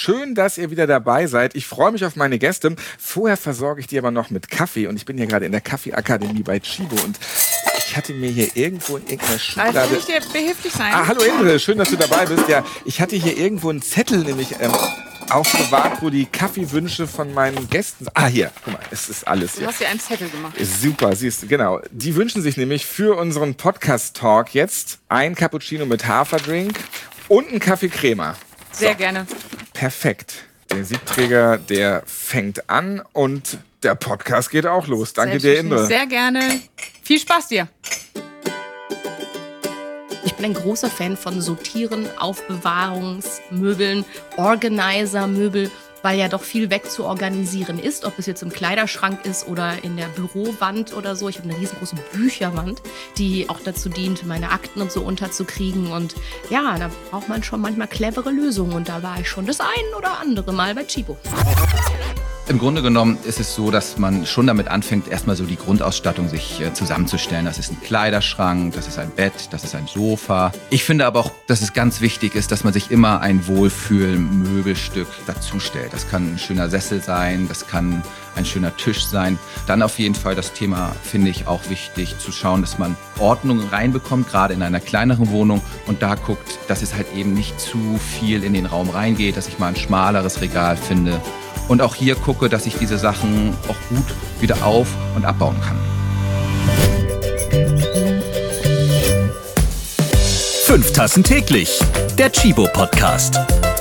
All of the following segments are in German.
Schön, dass ihr wieder dabei seid. Ich freue mich auf meine Gäste. Vorher versorge ich die aber noch mit Kaffee. Und ich bin hier gerade in der Kaffeeakademie bei Chibo. Und ich hatte mir hier irgendwo in irgendeiner Schublade... Kann ich dir behilflich sein? Hallo Indre, schön, dass du dabei bist. Ja, ich hatte hier irgendwo einen Zettel nämlich aufbewahrt, wo die Kaffeewünsche von meinen Gästen... hier, guck mal, es ist alles hier. Du hast dir einen Zettel gemacht. Ist super, siehst du, genau. Die wünschen sich nämlich für unseren Podcast-Talk jetzt ein Cappuccino mit Haferdrink und einen Kaffee Crema. Sehr gerne. Perfekt. Der Siebträger, der fängt an und der Podcast geht auch los. Danke dir, Indre. Sehr gerne. Viel Spaß dir. Ich bin ein großer Fan von Sortieren, Aufbewahrungsmöbeln, Organizer-Möbel, weil ja doch viel wegzuorganisieren ist, ob es jetzt im Kleiderschrank ist oder in der Bürowand oder so. Ich habe eine riesengroße Bücherwand, die auch dazu dient, meine Akten und so unterzukriegen. Und ja, da braucht man schon manchmal clevere Lösungen. Und da war ich schon das ein oder andere Mal bei Chibo. Im Grunde genommen ist es so, dass man schon damit anfängt, erstmal so die Grundausstattung sich zusammenzustellen. Das ist ein Kleiderschrank, das ist ein Bett, das ist ein Sofa. Ich finde aber auch, dass es ganz wichtig ist, dass man sich immer ein Wohlfühl-Möbelstück dazustellt. Das kann ein schöner Sessel sein, das kann ein schöner Tisch sein. Dann auf jeden Fall das Thema, finde ich, auch wichtig, zu schauen, dass man Ordnung reinbekommt, gerade in einer kleineren Wohnung. Und da guckt, dass es halt eben nicht zu viel in den Raum reingeht, dass ich mal ein schmaleres Regal finde. Und auch hier gucke, dass ich diese Sachen auch gut wieder auf- und abbauen kann. 5 Tassen täglich, der Chibo Podcast.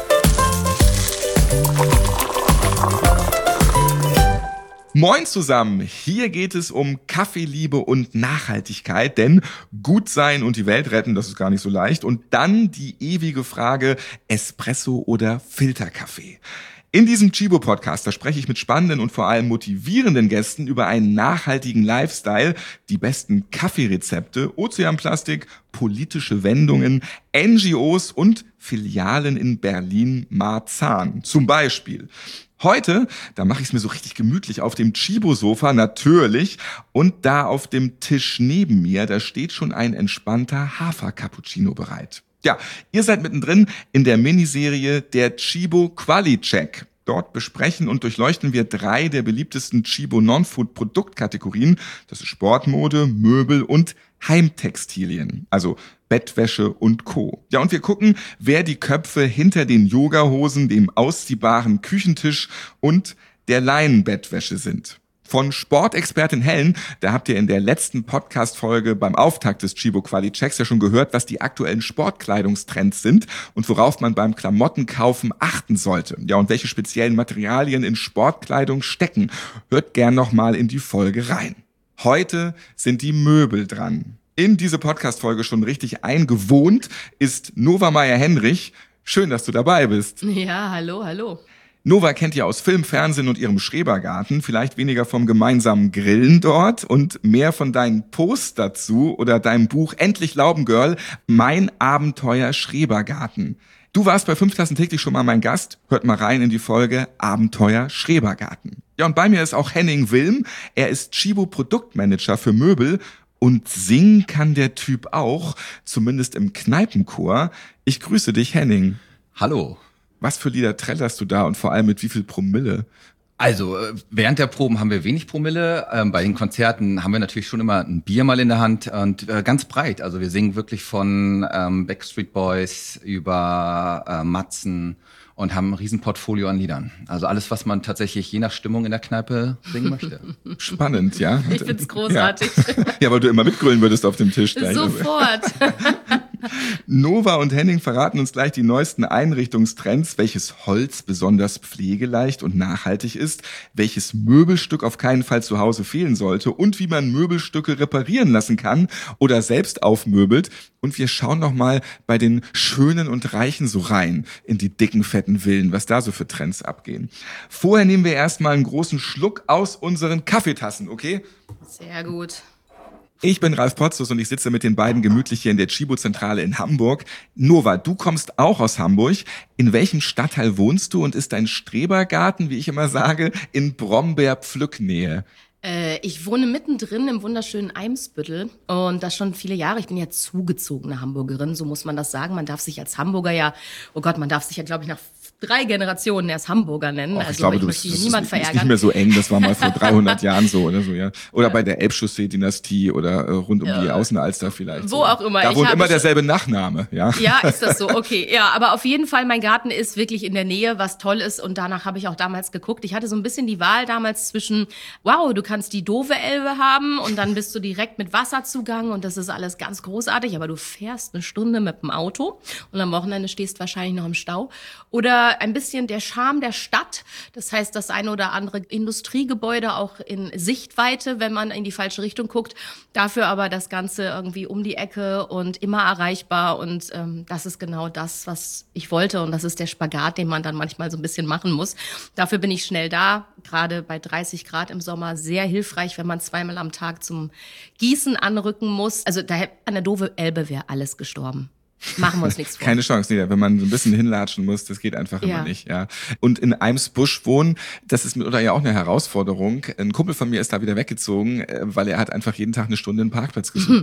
Moin zusammen, hier geht es um Kaffeeliebe und Nachhaltigkeit, denn gut sein und die Welt retten, das ist gar nicht so leicht. Und dann die ewige Frage, Espresso oder Filterkaffee? In diesem Chibo-Podcast, da spreche ich mit spannenden und vor allem motivierenden Gästen über einen nachhaltigen Lifestyle, die besten Kaffeerezepte, Ozeanplastik, politische Wendungen, NGOs und Filialen in Berlin-Marzahn. Zum Beispiel. Heute, da mache ich es mir so richtig gemütlich auf dem Chibo-Sofa, natürlich. Und da auf dem Tisch neben mir, da steht schon ein entspannter Hafer-Cappuccino bereit. Ja, ihr seid mittendrin in der Miniserie der Chibo Quali-Check. Dort besprechen und durchleuchten wir 3 der beliebtesten Chibo Non-Food-Produktkategorien. Das ist Sportmode, Möbel und Heimtextilien, also Bettwäsche und Co. Ja, und wir gucken, wer die Köpfe hinter den Yogahosen, dem ausziehbaren Küchentisch und der Leinenbettwäsche sind. Von Sportexpertin Helen, da habt ihr in der letzten Podcast-Folge beim Auftakt des Chibo Quali-Checks ja schon gehört, was die aktuellen Sportkleidungstrends sind und worauf man beim Klamottenkaufen achten sollte. Ja, und welche speziellen Materialien in Sportkleidung stecken. Hört gern nochmal in die Folge rein. Heute sind die Möbel dran. In diese Podcast-Folge schon richtig eingewohnt ist Nova Meyer-Henrich. Schön, dass du dabei bist. Ja, hallo. Nova kennt ihr aus Film, Fernsehen und ihrem Schrebergarten, vielleicht weniger vom gemeinsamen Grillen dort und mehr von deinen Posts dazu oder deinem Buch Endlich Laubengirl, mein Abenteuer Schrebergarten. Du warst bei 5 Tassen täglich schon mal mein Gast, hört mal rein in die Folge Abenteuer Schrebergarten. Ja, und bei mir ist auch Henning Wilm, er ist Chibo Produktmanager für Möbel und singen kann der Typ auch, zumindest im Kneipenchor. Ich grüße dich, Henning. Hallo. Was für Lieder trällerst du da und vor allem mit wie viel Promille? Also, während der Proben haben wir wenig Promille. Bei den Konzerten haben wir natürlich schon immer ein Bier mal in der Hand und ganz breit. Also wir singen wirklich von Backstreet Boys über Matzen und haben ein Riesenportfolio an Liedern. Also alles, was man tatsächlich je nach Stimmung in der Kneipe singen möchte. Spannend, ja? Ich find's großartig. Ja, weil du immer mitgrölen würdest auf dem Tisch. Sofort. Nova und Henning verraten uns gleich die neuesten Einrichtungstrends, welches Holz besonders pflegeleicht und nachhaltig ist, welches Möbelstück auf keinen Fall zu Hause fehlen sollte und wie man Möbelstücke reparieren lassen kann oder selbst aufmöbelt. Und wir schauen noch mal bei den Schönen und Reichen so rein in die dicken, fetten Villen, was da so für Trends abgehen. Vorher nehmen wir erstmal einen großen Schluck aus unseren Kaffeetassen, okay? Sehr gut. Ich bin Ralf Potzus und ich sitze mit den beiden gemütlich hier in der Chibo-Zentrale in Hamburg. Nova, du kommst auch aus Hamburg. In welchem Stadtteil wohnst du und ist dein Strebergarten, wie ich immer sage, in Brombeerpflücknähe? Ich wohne mittendrin im wunderschönen Eimsbüttel und das schon viele Jahre. Ich bin ja zugezogene Hamburgerin, so muss man das sagen. Man darf sich als Hamburger ja, oh Gott, man darf sich ja, glaube ich, nach 3 Generationen erst Hamburger nennen. Och, ich Also glaube, ich das möchte hier ist niemand nicht verärgern. mehr so eng, das war mal vor 300 Jahren so oder so, ja. Oder bei der Elbchaussee-Dynastie oder rund um die Außenalster vielleicht. Wo so. auch immer. Da Ich wohnt habe immer schon- derselbe Nachname, ja. Ja, ist das so? Okay. Ja, aber auf jeden Fall, mein Garten ist wirklich in der Nähe, was toll ist. Und danach habe ich auch damals geguckt. Ich hatte so ein bisschen die Wahl damals zwischen, wow, du kannst die doofe Elbe haben und dann bist du direkt mit Wasserzugang und das ist alles ganz großartig, aber du fährst eine Stunde mit dem Auto und am Wochenende stehst wahrscheinlich noch im Stau. Oder ein bisschen der Charme der Stadt. Das heißt, das eine oder andere Industriegebäude auch in Sichtweite, wenn man in die falsche Richtung guckt. Dafür aber das Ganze irgendwie um die Ecke und immer erreichbar. Und das ist genau das, was ich wollte. Und das ist der Spagat, den man dann manchmal so ein bisschen machen muss. Dafür bin ich schnell da. Gerade bei 30 Grad im Sommer sehr hilfreich, wenn man 2-mal am Tag zum Gießen anrücken muss. Also da an der doofe Elbe wäre alles gestorben. Machen wir uns nichts vor. Keine Chance, nee, wenn man so ein bisschen hinlatschen muss, das geht einfach immer Ja. nicht, ja. Und in Eimsbusch wohnen, das ist mitunter ja auch eine Herausforderung. Ein Kumpel von mir ist da wieder weggezogen, weil er hat einfach jeden Tag eine Stunde einen Parkplatz gesucht.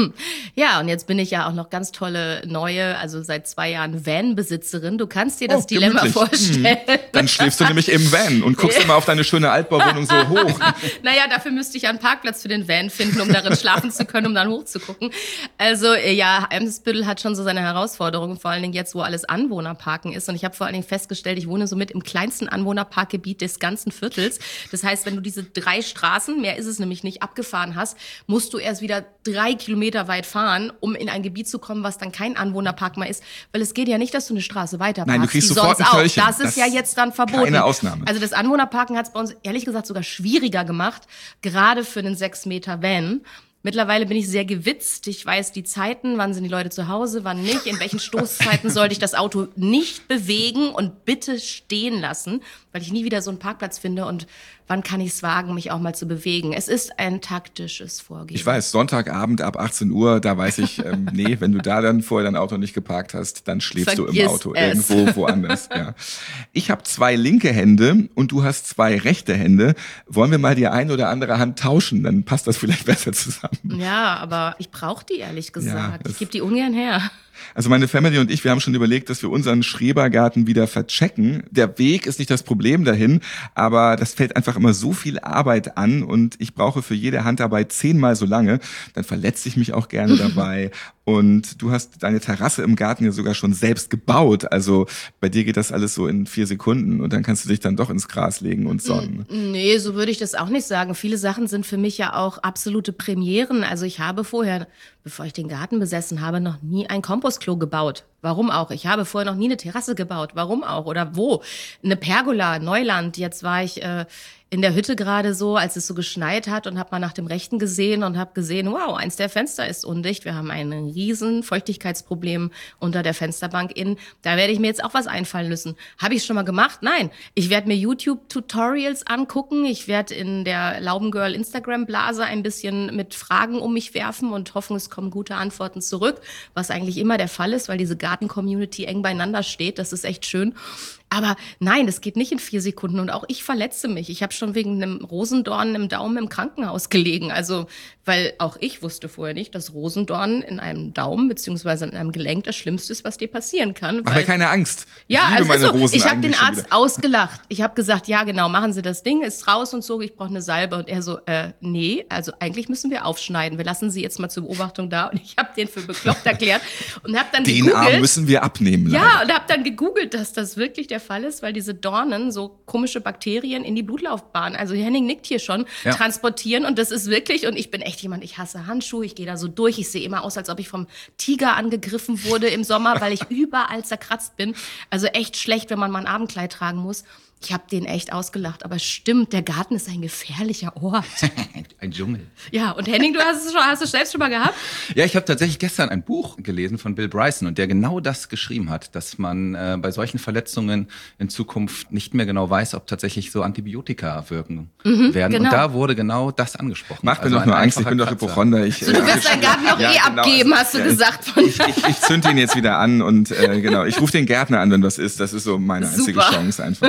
Ja, und jetzt bin ich ja auch noch ganz tolle neue, also seit 2 Jahren Van-Besitzerin. Du kannst dir das Oh, Dilemma gemütlich. vorstellen. Dann schläfst du nämlich im Van und guckst immer auf deine schöne Altbauwohnung so hoch. Naja, dafür müsste ich einen Parkplatz für den Van finden, um darin schlafen zu können, um dann hochzugucken. Also ja, Eimsbüttel hat schon so seine Herausforderungen, vor allen Dingen jetzt, wo alles Anwohnerparken ist. Und ich habe vor allen Dingen festgestellt, ich wohne somit im kleinsten Anwohnerparkgebiet des ganzen Viertels. Das heißt, wenn du diese 3 Straßen, mehr ist es nämlich nicht, abgefahren hast, musst du erst wieder 3 Kilometer weit fahren, um in ein Gebiet zu kommen, was dann kein Anwohnerpark mehr ist. Weil es geht ja nicht, dass du eine Straße weiter parkst. Nein, du kriegst wie sofort sonst ein auch. Töllchen. Das ist ja jetzt dann verboten. Keine Ausnahme. Also das Anwohnerparken hat es bei uns ehrlich gesagt sogar schwieriger gemacht, gerade für einen 6 Meter Van. Mittlerweile bin ich sehr gewitzt. Ich weiß die Zeiten, wann sind die Leute zu Hause, wann nicht. In welchen Stoßzeiten sollte ich das Auto nicht bewegen und bitte stehen lassen, weil ich nie wieder so einen Parkplatz finde. Und wann kann ich es wagen, mich auch mal zu bewegen? Es ist ein taktisches Vorgehen. Ich weiß, Sonntagabend ab 18 Uhr, da weiß ich, nee, wenn du da dann vorher dein Auto nicht geparkt hast, dann schläfst du im Vergiss Auto, es. irgendwo woanders. Ja. Ich habe 2 linke Hände und du hast 2 rechte Hände. Wollen wir mal die eine oder andere Hand tauschen? Dann passt das vielleicht besser zusammen. Ja, aber ich brauche die ehrlich gesagt. das- Ich gebe die ungern her. Also meine Family und ich, wir haben schon überlegt, dass wir unseren Schrebergarten wieder verchecken. Der Weg ist nicht das Problem dahin, aber das fällt einfach immer so viel Arbeit an und ich brauche für jede Handarbeit 10-mal so lange. Dann verletze ich mich auch gerne dabei. Und du hast deine Terrasse im Garten ja sogar schon selbst gebaut. Also bei dir geht das alles so in 4 Sekunden und dann kannst du dich dann doch ins Gras legen und sonnen. Nee, so würde ich das auch nicht sagen. Viele Sachen sind für mich ja auch absolute Premieren. Also ich habe vorher, bevor ich den Garten besessen habe, noch nie ein Kompostklo gebaut. Warum auch? Ich habe vorher noch nie eine Terrasse gebaut. Warum auch? Oder wo? Eine Pergola, Neuland. Jetzt war ich in der Hütte gerade so, als es so geschneit hat und habe mal nach dem Rechten gesehen und habe gesehen, wow, eins der Fenster ist undicht. Wir haben ein riesen Feuchtigkeitsproblem unter der Fensterbank innen. Da werde ich mir jetzt auch was einfallen müssen. Habe ich schon mal gemacht? Nein. Ich werde mir YouTube-Tutorials angucken. Ich werde in der Laubengirl Instagram-Blase ein bisschen mit Fragen um mich werfen und hoffen, es kommen gute Antworten zurück, was eigentlich immer der Fall ist, weil diese Garten-Community eng beieinander steht. Das ist echt schön. Aber nein, das geht nicht in 4 Sekunden und auch ich verletze mich. Ich habe schon wegen einem Rosendorn im Daumen im Krankenhaus gelegen. Also, weil auch ich wusste vorher nicht, dass Rosendorn in einem Daumen beziehungsweise in einem Gelenk das Schlimmste ist, was dir passieren kann. Mach mir keine Angst. Ja, ich liebe meine also Rosen ich habe den eigentlich schon Arzt wieder. ausgelacht. Ich habe gesagt, ja genau, machen Sie das Ding, ist raus und so, ich brauche eine Salbe. Und er so, nee, also eigentlich müssen wir aufschneiden. Wir lassen Sie jetzt mal zur Beobachtung da. Und ich habe den für bekloppt erklärt und habe dann Den Arm gegoogelt. müssen wir abnehmen. Ja, leider. und habe dann gegoogelt, dass das wirklich der Fall ist, weil diese Dornen so komische Bakterien in die Blutlaufbahn, also Henning nickt hier schon, Ja. transportieren. Und das ist wirklich, und ich bin echt jemand, ich hasse Handschuhe, ich gehe da so durch, ich sehe immer aus, als ob ich vom Tiger angegriffen wurde im Sommer, weil ich überall zerkratzt bin. Also echt schlecht, wenn man mal ein Abendkleid tragen muss. Ich habe den echt ausgelacht, aber stimmt, der Garten ist ein gefährlicher Ort. Ein Dschungel. Ja, und Henning, du hast es selbst schon mal gehabt? Ja, ich habe tatsächlich gestern ein Buch gelesen von Bill Bryson und der genau das geschrieben hat, dass man bei solchen Verletzungen in Zukunft nicht mehr genau weiß, ob tatsächlich so Antibiotika wirken werden. genau. Und da wurde genau das angesprochen. Macht mir Also doch ein nur Angst, ich einfacher bin doch Kratzer. Hypochonder. Ich, Du wirst deinen Garten noch genau. abgeben, hast du gesagt. Ich zünd ihn jetzt wieder an und genau, ich rufe den Gärtner an, wenn was ist. Das ist so meine einzige Super. Chance einfach. Ja.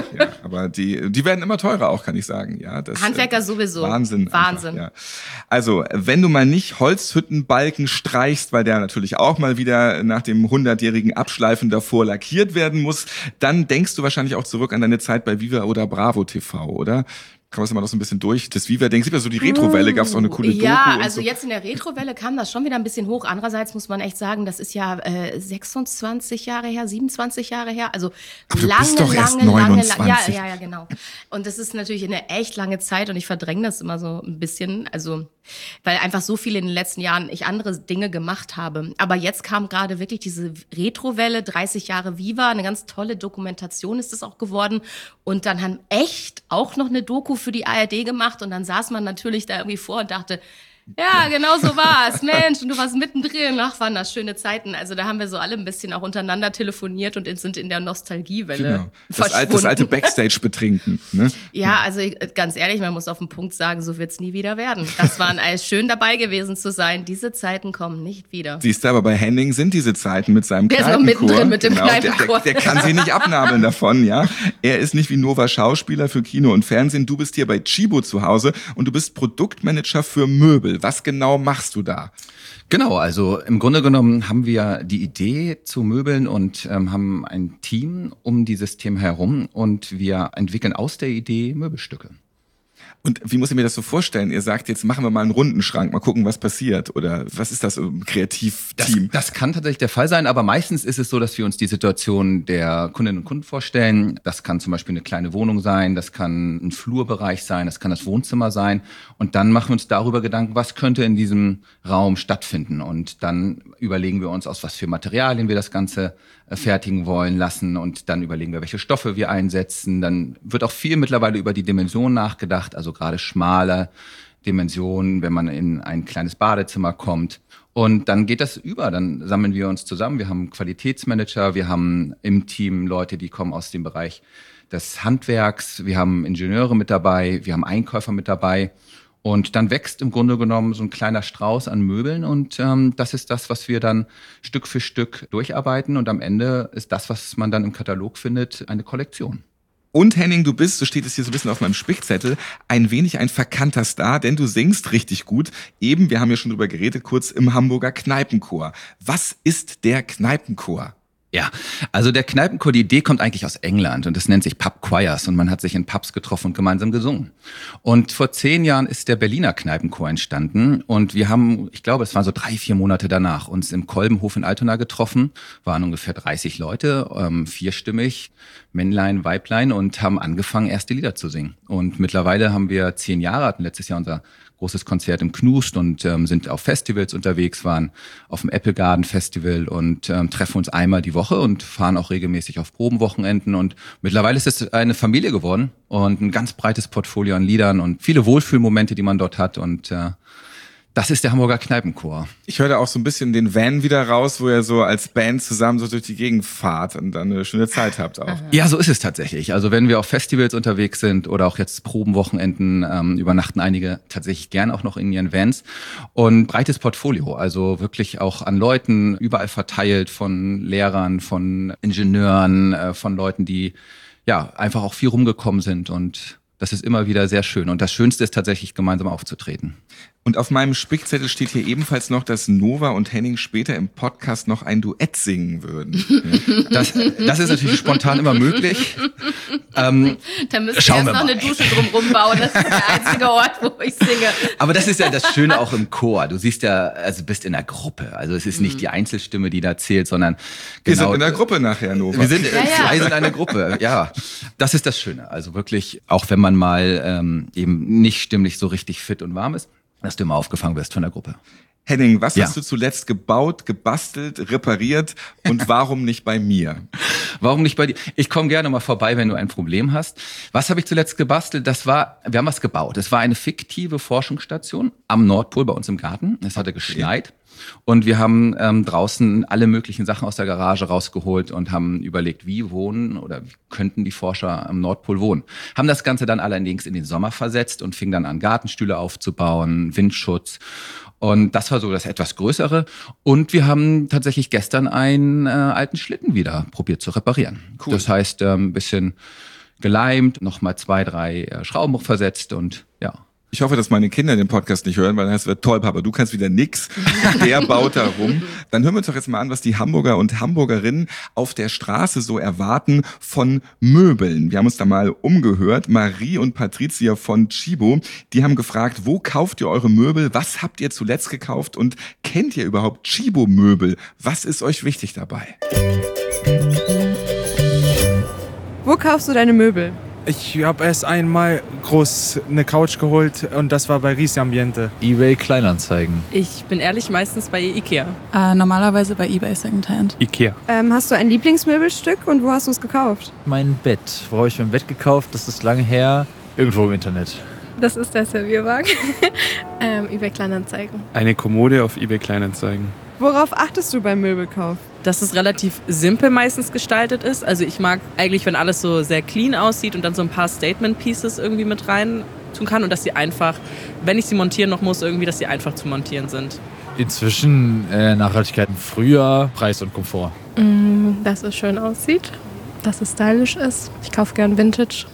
Aber die werden immer teurer auch, kann ich sagen. Ja, das, Handwerker sowieso. Wahnsinn. Wahnsinn. Einfach, ja. Also, wenn du mal nicht Holzhüttenbalken streichst, weil der natürlich auch mal wieder nach dem 100-jährigen Abschleifen davor lackiert werden muss, dann denkst du wahrscheinlich auch zurück an deine Zeit bei Viva oder Bravo TV, oder? Kann man das mal noch so ein bisschen durch? Das Viva, denkst du, so die Retrowelle gab es auch eine coole Doku. Ja, und also so. jetzt in der Retrowelle kam das schon wieder ein bisschen hoch. Andererseits muss man echt sagen, das ist ja 26 Jahre her, 27 Jahre her. Also aber du lange, bist doch erst lange, 29. Ja, genau. Und das ist natürlich eine echt lange Zeit und ich verdränge das immer so ein bisschen. Also, weil einfach so viel in den letzten Jahren ich andere Dinge gemacht habe. Aber jetzt kam gerade wirklich diese Retrowelle, 30 Jahre Viva, eine ganz tolle Dokumentation ist es auch geworden. Und dann haben echt auch noch eine Doku für die ARD gemacht und dann saß man natürlich da irgendwie vor und dachte, ja, genau so war's. Mensch, und du warst mittendrin. Ach, waren das schöne Zeiten. Also da haben wir so alle ein bisschen auch untereinander telefoniert und sind in der Nostalgiewelle verschwunden. Das alte Backstage betrinken. Ne? Ja, also ganz ehrlich, man muss auf den Punkt sagen, so wird's nie wieder werden. Das war schön dabei gewesen zu sein. Diese Zeiten kommen nicht wieder. Siehst du, aber bei Henning sind diese Zeiten mit seinem Der ist noch Kneipenchor. mittendrin mit dem Kneipenchor. Der kann sich nicht abnabeln davon, ja. Er ist nicht wie Nova Schauspieler für Kino und Fernsehen. Du bist hier bei Chibo zu Hause und du bist Produktmanager für Möbel. Was genau machst du da? Genau, also im Grunde genommen haben wir die Idee zu Möbeln und haben ein Team um dieses Thema herum und wir entwickeln aus der Idee Möbelstücke. Und wie muss ich mir das so vorstellen? Ihr sagt, jetzt machen wir mal einen Rundenschrank, mal gucken, was passiert. Oder was ist das im Kreativteam? Das kann tatsächlich der Fall sein, aber meistens ist es so, dass wir uns die Situation der Kundinnen und Kunden vorstellen. Das kann zum Beispiel eine kleine Wohnung sein, das kann ein Flurbereich sein, das kann das Wohnzimmer sein. Und dann machen wir uns darüber Gedanken, was könnte in diesem Raum stattfinden. Und dann überlegen wir uns, aus was für Materialien wir das Ganze fertigen wollen lassen. Und dann überlegen wir, welche Stoffe wir einsetzen. Dann wird auch viel mittlerweile über die Dimension nachgedacht, also gerade schmale Dimensionen, wenn man in ein kleines Badezimmer kommt. Und dann geht das über, dann sammeln wir uns zusammen. Wir haben Qualitätsmanager, wir haben im Team Leute, die kommen aus dem Bereich des Handwerks, wir haben Ingenieure mit dabei, wir haben Einkäufer mit dabei. Und dann wächst im Grunde genommen so ein kleiner Strauß an Möbeln und das ist das, was wir dann Stück für Stück durcharbeiten. Und am Ende ist das, was man dann im Katalog findet, eine Kollektion. Und Henning, du bist, so steht es hier so ein bisschen auf meinem Spickzettel, ein wenig ein verkannter Star, denn du singst richtig gut. Eben, wir haben ja schon drüber geredet, kurz im Hamburger Kneipenchor. Was ist der Kneipenchor? Ja, also der Kneipenchor, die Idee kommt eigentlich aus England und das nennt sich Pub Choirs und man hat sich in Pubs getroffen und gemeinsam gesungen. Und vor 10 Jahren ist der Berliner Kneipenchor entstanden und wir haben, ich glaube, es waren so 3-4 Monate danach, uns im Kolbenhof in Altona getroffen, waren ungefähr 30 Leute, vierstimmig, Männlein, Weiblein und haben angefangen, erste Lieder zu singen. Und mittlerweile haben wir 10 Jahre, hatten letztes Jahr unser großes Konzert im Knust und sind auf Festivals unterwegs, waren auf dem Apple Garden Festival und treffen uns einmal die Woche und fahren auch regelmäßig auf Probenwochenenden. Und mittlerweile ist es eine Familie geworden und ein ganz breites Portfolio an Liedern und viele Wohlfühlmomente, die man dort hat. Und das ist der Hamburger Kneipenchor. Ich höre da auch so ein bisschen den Van wieder raus, wo ihr so als Band zusammen so durch die Gegend fahrt und dann eine schöne Zeit habt auch. Ja, so ist es tatsächlich. Also wenn wir auf Festivals unterwegs sind oder auch jetzt Probenwochenenden, übernachten einige tatsächlich gern auch noch in ihren Vans. Und breites Portfolio, also wirklich auch an Leuten, überall verteilt, von Lehrern, von Ingenieuren, von Leuten, die ja einfach auch viel rumgekommen sind. Und das ist immer wieder sehr schön. Und das Schönste ist tatsächlich, gemeinsam aufzutreten. Und auf meinem Spickzettel steht hier ebenfalls noch, dass Nova und Henning später im Podcast noch ein Duett singen würden. Das ist natürlich spontan immer möglich. Da müsst ihr erst noch eine Dusche drumherum bauen. Das ist der einzige Ort, wo ich singe. Aber das ist ja das Schöne auch im Chor. Du siehst ja, also bist in der Gruppe. Also es ist nicht die Einzelstimme, die da zählt, sondern Wir sind in der Gruppe nachher, Nova. Wir sind zwei sind eine Gruppe. Ja, das ist das Schöne. Also wirklich, auch wenn man mal eben nicht stimmlich so richtig fit und warm ist, dass du immer aufgefangen wirst von der Gruppe. Henning, was hast du zuletzt gebaut, gebastelt, repariert und warum nicht bei mir? Warum nicht bei dir? Ich komme gerne mal vorbei, wenn du ein Problem hast. Was habe ich zuletzt gebastelt? Wir haben was gebaut. Es war eine fiktive Forschungsstation am Nordpol bei uns im Garten. Es hatte geschneit. Und wir haben draußen alle möglichen Sachen aus der Garage rausgeholt und haben überlegt, wie wohnen oder wie könnten die Forscher am Nordpol wohnen. Haben das Ganze dann allerdings in den Sommer versetzt und fingen dann an, Gartenstühle aufzubauen, Windschutz. Und das war so das etwas Größere. Und wir haben tatsächlich gestern einen alten Schlitten wieder probiert zu reparieren. Cool. Das heißt, ein bisschen geleimt, nochmal 2, 3 Schrauben versetzt und ja. Ich hoffe, dass meine Kinder den Podcast nicht hören, weil das wird toll, Papa, du kannst wieder nix. Der baut da rum. Dann hören wir uns doch jetzt mal an, was die Hamburger und Hamburgerinnen auf der Straße so erwarten von Möbeln. Wir haben uns da mal umgehört. Marie und Patricia von Chibo, die haben gefragt, wo kauft ihr eure Möbel? Was habt ihr zuletzt gekauft? Und kennt ihr überhaupt Chibo-Möbel? Was ist euch wichtig dabei? Wo kaufst du deine Möbel? Ich habe erst einmal groß eine Couch geholt und das war bei Riese Ambiente. eBay Kleinanzeigen. Ich bin ehrlich, meistens bei Ikea. Normalerweise bei eBay Secondhand. Ikea. Hast du ein Lieblingsmöbelstück und wo hast du es gekauft? Mein Bett. Wo habe ich mein Bett gekauft? Das ist lange her. Irgendwo im Internet. Das ist der Servierwagen. eBay Kleinanzeigen. Eine Kommode auf eBay Kleinanzeigen. Worauf achtest du beim Möbelkauf? Dass es relativ simpel meistens gestaltet ist. Also ich mag eigentlich, wenn alles so sehr clean aussieht und dann so ein paar Statement-Pieces irgendwie mit rein tun kann und dass sie einfach, wenn ich sie montieren noch muss, irgendwie, dass sie einfach zu montieren sind. Inzwischen Nachhaltigkeit früher, Preis und Komfort. Dass es schön aussieht, dass es stylisch ist. Ich kaufe gern Vintage.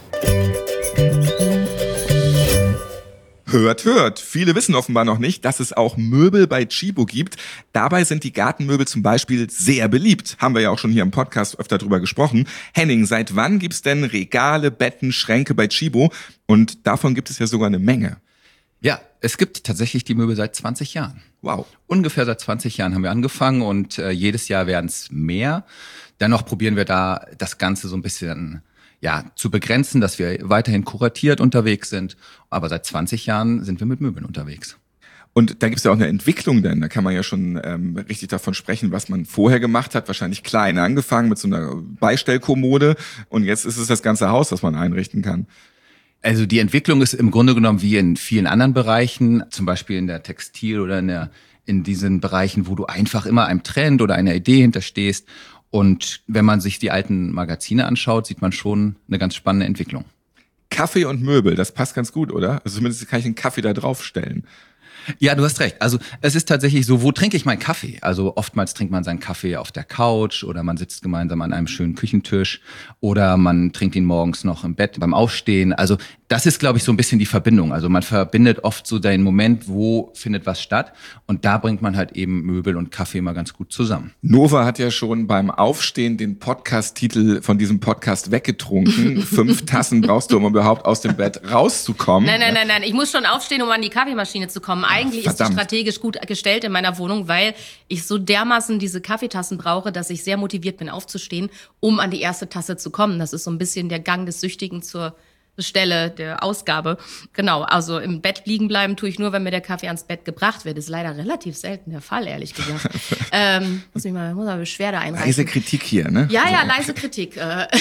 Hört, hört. Viele wissen offenbar noch nicht, dass es auch Möbel bei Chibo gibt. Dabei sind die Gartenmöbel zum Beispiel sehr beliebt. Haben wir ja auch schon hier im Podcast öfter drüber gesprochen. Henning, seit wann gibt's denn Regale, Betten, Schränke bei Chibo? Und davon gibt es ja sogar eine Menge. Ja, es gibt tatsächlich die Möbel seit 20 Jahren. Wow. Ungefähr seit 20 Jahren haben wir angefangen und jedes Jahr werden es mehr. Dennoch probieren wir da das Ganze so ein bisschen zu begrenzen, dass wir weiterhin kuratiert unterwegs sind. Aber seit 20 Jahren sind wir mit Möbeln unterwegs. Und da gibt's ja auch eine Entwicklung, denn da kann man ja schon richtig davon sprechen, was man vorher gemacht hat. Wahrscheinlich klein angefangen mit so einer Beistellkommode und jetzt ist es das ganze Haus, das man einrichten kann. Also die Entwicklung ist im Grunde genommen wie in vielen anderen Bereichen, zum Beispiel in der Textil- oder in diesen Bereichen, wo du einfach immer einem Trend oder einer Idee hinterstehst. Und wenn man sich die alten Magazine anschaut, sieht man schon eine ganz spannende Entwicklung. Kaffee und Möbel, das passt ganz gut, oder? Also zumindest kann ich einen Kaffee da draufstellen. Ja, du hast recht. Also es ist tatsächlich so, wo trinke ich meinen Kaffee? Also oftmals trinkt man seinen Kaffee auf der Couch oder man sitzt gemeinsam an einem schönen Küchentisch oder man trinkt ihn morgens noch im Bett beim Aufstehen. Also das ist, glaube ich, so ein bisschen die Verbindung. Also man verbindet oft so den Moment, wo findet was statt und da bringt man halt eben Möbel und Kaffee mal ganz gut zusammen. Nova hat ja schon beim Aufstehen den Podcast-Titel von diesem Podcast weggetrunken. 5 Tassen brauchst du, um überhaupt aus dem Bett rauszukommen. Nein. Ich muss schon aufstehen, um an die Kaffeemaschine zu kommen. Eigentlich ist die strategisch gut gestellt in meiner Wohnung, weil ich so dermaßen diese Kaffeetassen brauche, dass ich sehr motiviert bin, aufzustehen, um an die erste Tasse zu kommen. Das ist so ein bisschen der Gang des Süchtigen zur Stelle der Ausgabe. Genau, also im Bett liegen bleiben tue ich nur, wenn mir der Kaffee ans Bett gebracht wird. Das ist leider relativ selten der Fall, ehrlich gesagt. Muss mal Beschwerde einreichen. Leise Kritik hier, ne? Ja, leise Kritik.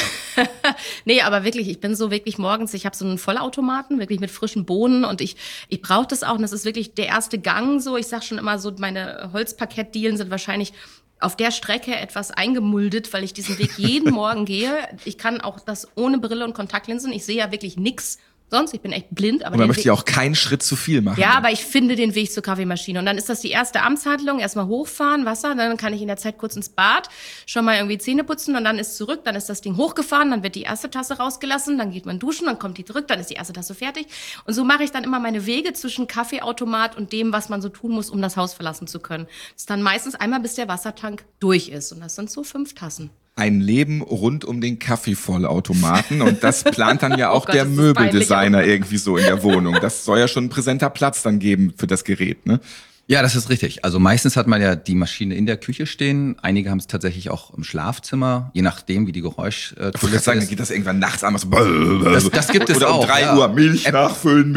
Nee, aber wirklich, ich bin so wirklich morgens, ich habe so einen Vollautomaten, wirklich mit frischen Bohnen und ich brauche das auch und das ist wirklich der erste Gang so. Ich sag schon immer so, meine Holzparkettdielen sind wahrscheinlich auf der Strecke etwas eingemuldet, weil ich diesen Weg jeden Morgen gehe. Ich kann auch das ohne Brille und Kontaktlinsen. Ich sehe ja wirklich nix sonst. Ich bin echt blind. Aber und man möchte ja auch keinen Schritt zu viel machen. Ja, aber ich finde den Weg zur Kaffeemaschine. Und dann ist das die erste Amtshandlung. Erstmal hochfahren, Wasser. Dann kann ich in der Zeit kurz ins Bad, schon mal irgendwie Zähne putzen. Und dann ist zurück. Dann ist das Ding hochgefahren. Dann wird die erste Tasse rausgelassen. Dann geht man duschen. Dann kommt die zurück. Dann ist die erste Tasse fertig. Und so mache ich dann immer meine Wege zwischen Kaffeeautomat und dem, was man so tun muss, um das Haus verlassen zu können. Das ist dann meistens einmal, bis der Wassertank durch ist. Und das sind so 5 Tassen. Ein Leben rund um den Kaffeevollautomaten und das plant dann ja auch Gott, der Möbeldesigner irgendwie so in der Wohnung. Das soll ja schon ein präsenter Platz dann geben für das Gerät, ne? Ja, das ist richtig. Also meistens hat man ja die Maschine in der Küche stehen. Einige haben es tatsächlich auch im Schlafzimmer, je nachdem, wie die Geräuschkulisse ist. Dann geht das irgendwann nachts an. Das gibt es oder auch. Oder um 3 Uhr Milch nachfüllen.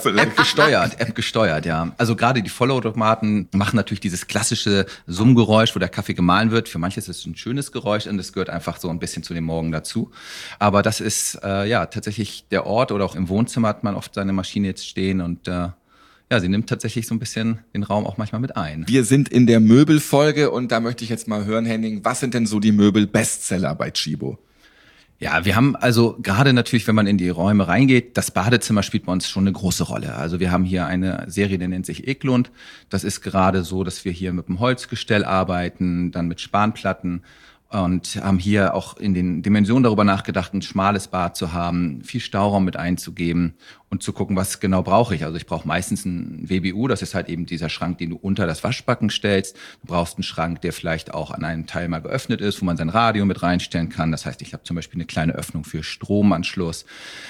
App gesteuert, ja. Also gerade die Vollautomaten machen natürlich dieses klassische Summgeräusch, wo der Kaffee gemahlen wird. Für manche ist es ein schönes Geräusch und es gehört einfach so ein bisschen zu dem Morgen dazu. Aber das ist tatsächlich der Ort oder auch im Wohnzimmer hat man oft seine Maschine jetzt stehen und sie nimmt tatsächlich so ein bisschen den Raum auch manchmal mit ein. Wir sind in der Möbelfolge und da möchte ich jetzt mal hören, Henning, was sind denn so die Möbel-Bestseller bei Chibo? Ja, wir haben also gerade natürlich, wenn man in die Räume reingeht, das Badezimmer spielt bei uns schon eine große Rolle. Also wir haben hier eine Serie, die nennt sich Eklund. Das ist gerade so, dass wir hier mit dem Holzgestell arbeiten, dann mit Spanplatten und haben hier auch in den Dimensionen darüber nachgedacht, ein schmales Bad zu haben, viel Stauraum mit einzugeben und zu gucken, was genau brauche ich. Also ich brauche meistens einen WBU, das ist halt eben dieser Schrank, den du unter das Waschbecken stellst. Du brauchst einen Schrank, der vielleicht auch an einem Teil mal geöffnet ist, wo man sein Radio mit reinstellen kann. Das heißt, ich habe zum Beispiel eine kleine Öffnung für Stromanschluss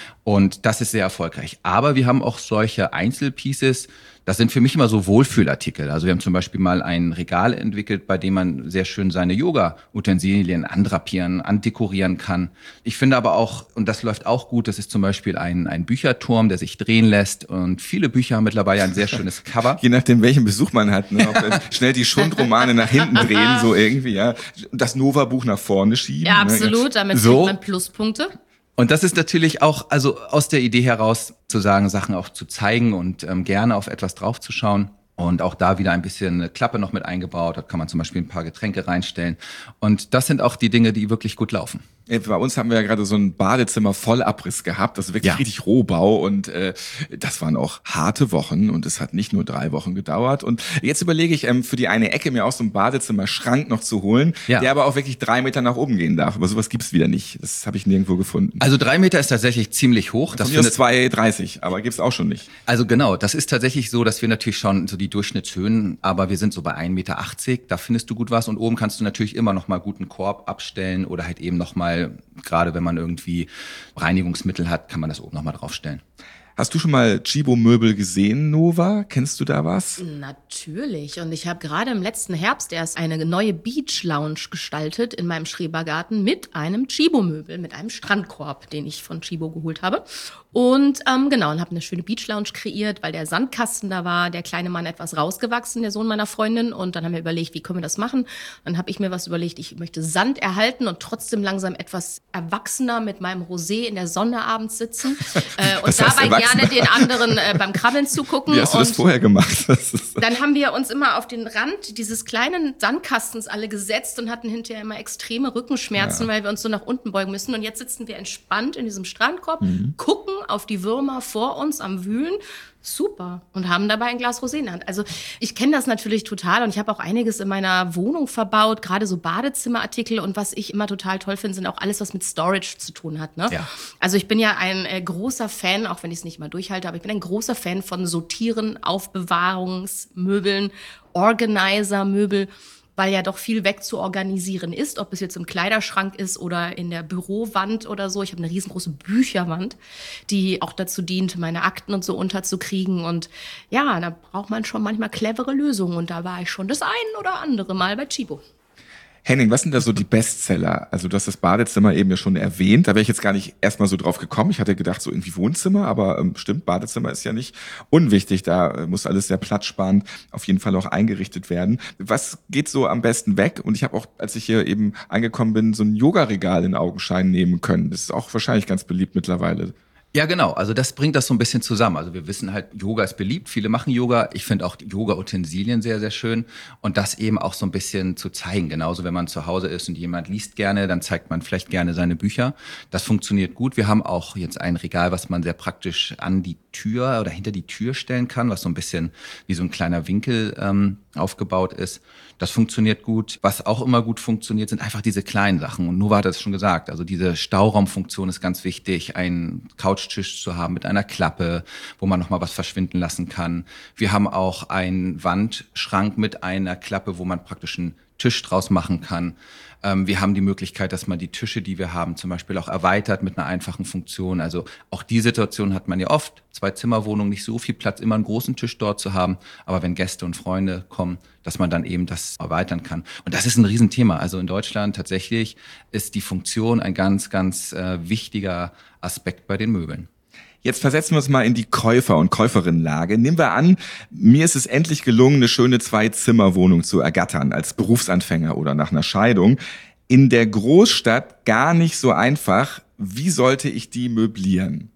und das ist sehr erfolgreich. Aber wir haben auch solche Einzelpieces, das sind für mich immer so Wohlfühlartikel. Also wir haben zum Beispiel mal ein Regal entwickelt, bei dem man sehr schön seine Yoga-Utensilien andrapieren, andekorieren kann. Ich finde aber auch, und das läuft auch gut, das ist zum Beispiel ein Bücherturm, der sich drehen lässt. Und viele Bücher haben mittlerweile ein sehr schönes Cover. Je nachdem, welchen Besuch man hat. Ne? Schnell die Schundromane nach hinten drehen, so irgendwie. Ja. Das Nova-Buch nach vorne schieben. Ja, absolut. Damit kriegt man Pluspunkte. Und das ist natürlich auch, also aus der Idee heraus zu sagen, Sachen auch zu zeigen und gerne auf etwas draufzuschauen. Und auch da wieder ein bisschen eine Klappe noch mit eingebaut. Da kann man zum Beispiel ein paar Getränke reinstellen. Und das sind auch die Dinge, die wirklich gut laufen. Bei uns haben wir ja gerade so ein Badezimmer Vollabriss gehabt. Das ist wirklich richtig Rohbau. Und das waren auch harte Wochen. Und es hat nicht nur 3 Wochen gedauert. Und jetzt überlege ich, für die eine Ecke mir auch so einen Badezimmerschrank noch zu holen, der aber auch wirklich 3 Meter nach oben gehen darf. Aber sowas gibt's wieder nicht. Das habe ich nirgendwo gefunden. Also 3 Meter ist tatsächlich ziemlich hoch. Das ist 2,30, aber gibt's auch schon nicht. Also genau, das ist tatsächlich so, dass wir natürlich schon so die Durchschnittshöhen, aber wir sind so bei 1,80 Meter. Da findest du gut was. Und oben kannst du natürlich immer noch mal guten Korb abstellen oder halt eben noch mal, gerade wenn man irgendwie Reinigungsmittel hat, kann man das oben noch mal draufstellen. Hast du schon mal Chibo-Möbel gesehen, Nova? Kennst du da was? Natürlich. Und ich habe gerade im letzten Herbst erst eine neue Beach-Lounge gestaltet in meinem Schrebergarten mit einem Chibo-Möbel, mit einem Strandkorb, den ich von Chibo geholt habe. Und genau, und habe eine schöne Beach-Lounge kreiert, weil der Sandkasten da war, der kleine Mann etwas rausgewachsen, der Sohn meiner Freundin. Und dann haben wir überlegt, wie können wir das machen? Dann habe ich mir was überlegt, ich möchte Sand erhalten und trotzdem langsam etwas erwachsener mit meinem Rosé in der Sonne abends sitzen. Und dabei gerne den anderen beim Krabbeln zugucken. Wie hast du das vorher gemacht? Dann haben wir uns immer auf den Rand dieses kleinen Sandkastens alle gesetzt und hatten hinterher immer extreme Rückenschmerzen, weil wir uns so nach unten beugen müssen. Und jetzt sitzen wir entspannt in diesem Strandkorb, gucken auf die Würmer vor uns am Wühlen. Super. Und haben dabei ein Glas Rosé in der Hand. Also ich kenne das natürlich total und ich habe auch einiges in meiner Wohnung verbaut, gerade so Badezimmerartikel. Und was ich immer total toll finde, sind auch alles, was mit Storage zu tun hat. Ne? Ja. Also ich bin ja ein großer Fan, auch wenn ich es nicht mal durchhalte, aber ich bin ein großer Fan von Sortieren, Aufbewahrungsmöbeln, Organizer-Möbel, weil ja doch viel wegzuorganisieren ist, ob es jetzt im Kleiderschrank ist oder in der Bürowand oder so. Ich habe eine riesengroße Bücherwand, die auch dazu dient, meine Akten und so unterzukriegen. Und ja, da braucht man schon manchmal clevere Lösungen. Und da war ich schon das ein oder andere Mal bei Chibo. Henning, was sind da so die Bestseller? Also du hast das Badezimmer eben ja schon erwähnt. Da wäre ich jetzt gar nicht erstmal so drauf gekommen. Ich hatte gedacht, so irgendwie Wohnzimmer, aber stimmt, Badezimmer ist ja nicht unwichtig. Da muss alles sehr platzsparend auf jeden Fall auch eingerichtet werden. Was geht so am besten weg? Und ich habe auch, als ich hier eben angekommen bin, so ein Yoga-Regal in Augenschein nehmen können. Das ist auch wahrscheinlich ganz beliebt mittlerweile. Ja, genau. Also das bringt das so ein bisschen zusammen. Also wir wissen halt, Yoga ist beliebt. Viele machen Yoga. Ich finde auch Yoga-Utensilien sehr, sehr schön. Und das eben auch so ein bisschen zu zeigen. Genauso, wenn man zu Hause ist und jemand liest gerne, dann zeigt man vielleicht gerne seine Bücher. Das funktioniert gut. Wir haben auch jetzt ein Regal, was man sehr praktisch an die Tür oder hinter die Tür stellen kann, was so ein bisschen wie so ein kleiner Winkel aufgebaut ist. Das funktioniert gut. Was auch immer gut funktioniert, sind einfach diese kleinen Sachen. Und Nova hat das schon gesagt. Also diese Stauraumfunktion ist ganz wichtig. Ein Couchtisch zu haben mit einer Klappe, wo man noch mal was verschwinden lassen kann. Wir haben auch einen Wandschrank mit einer Klappe, wo man praktisch einen Tisch draus machen kann. Wir haben die Möglichkeit, dass man die Tische, die wir haben, zum Beispiel auch erweitert mit einer einfachen Funktion. Also auch die Situation hat man ja oft. 2-Zimmer-Wohnung, nicht so viel Platz, immer einen großen Tisch dort zu haben. Aber wenn Gäste und Freunde kommen, dass man dann eben das erweitern kann. Und das ist ein Riesenthema. Also in Deutschland tatsächlich ist die Funktion ein ganz, ganz wichtiger Aspekt bei den Möbeln. Jetzt versetzen wir uns mal in die Käufer- und Käuferinnenlage. Nehmen wir an, mir ist es endlich gelungen, eine schöne 2-Zimmer-Wohnung zu ergattern, als Berufsanfänger oder nach einer Scheidung. In der Großstadt gar nicht so einfach. Wie sollte ich die möblieren?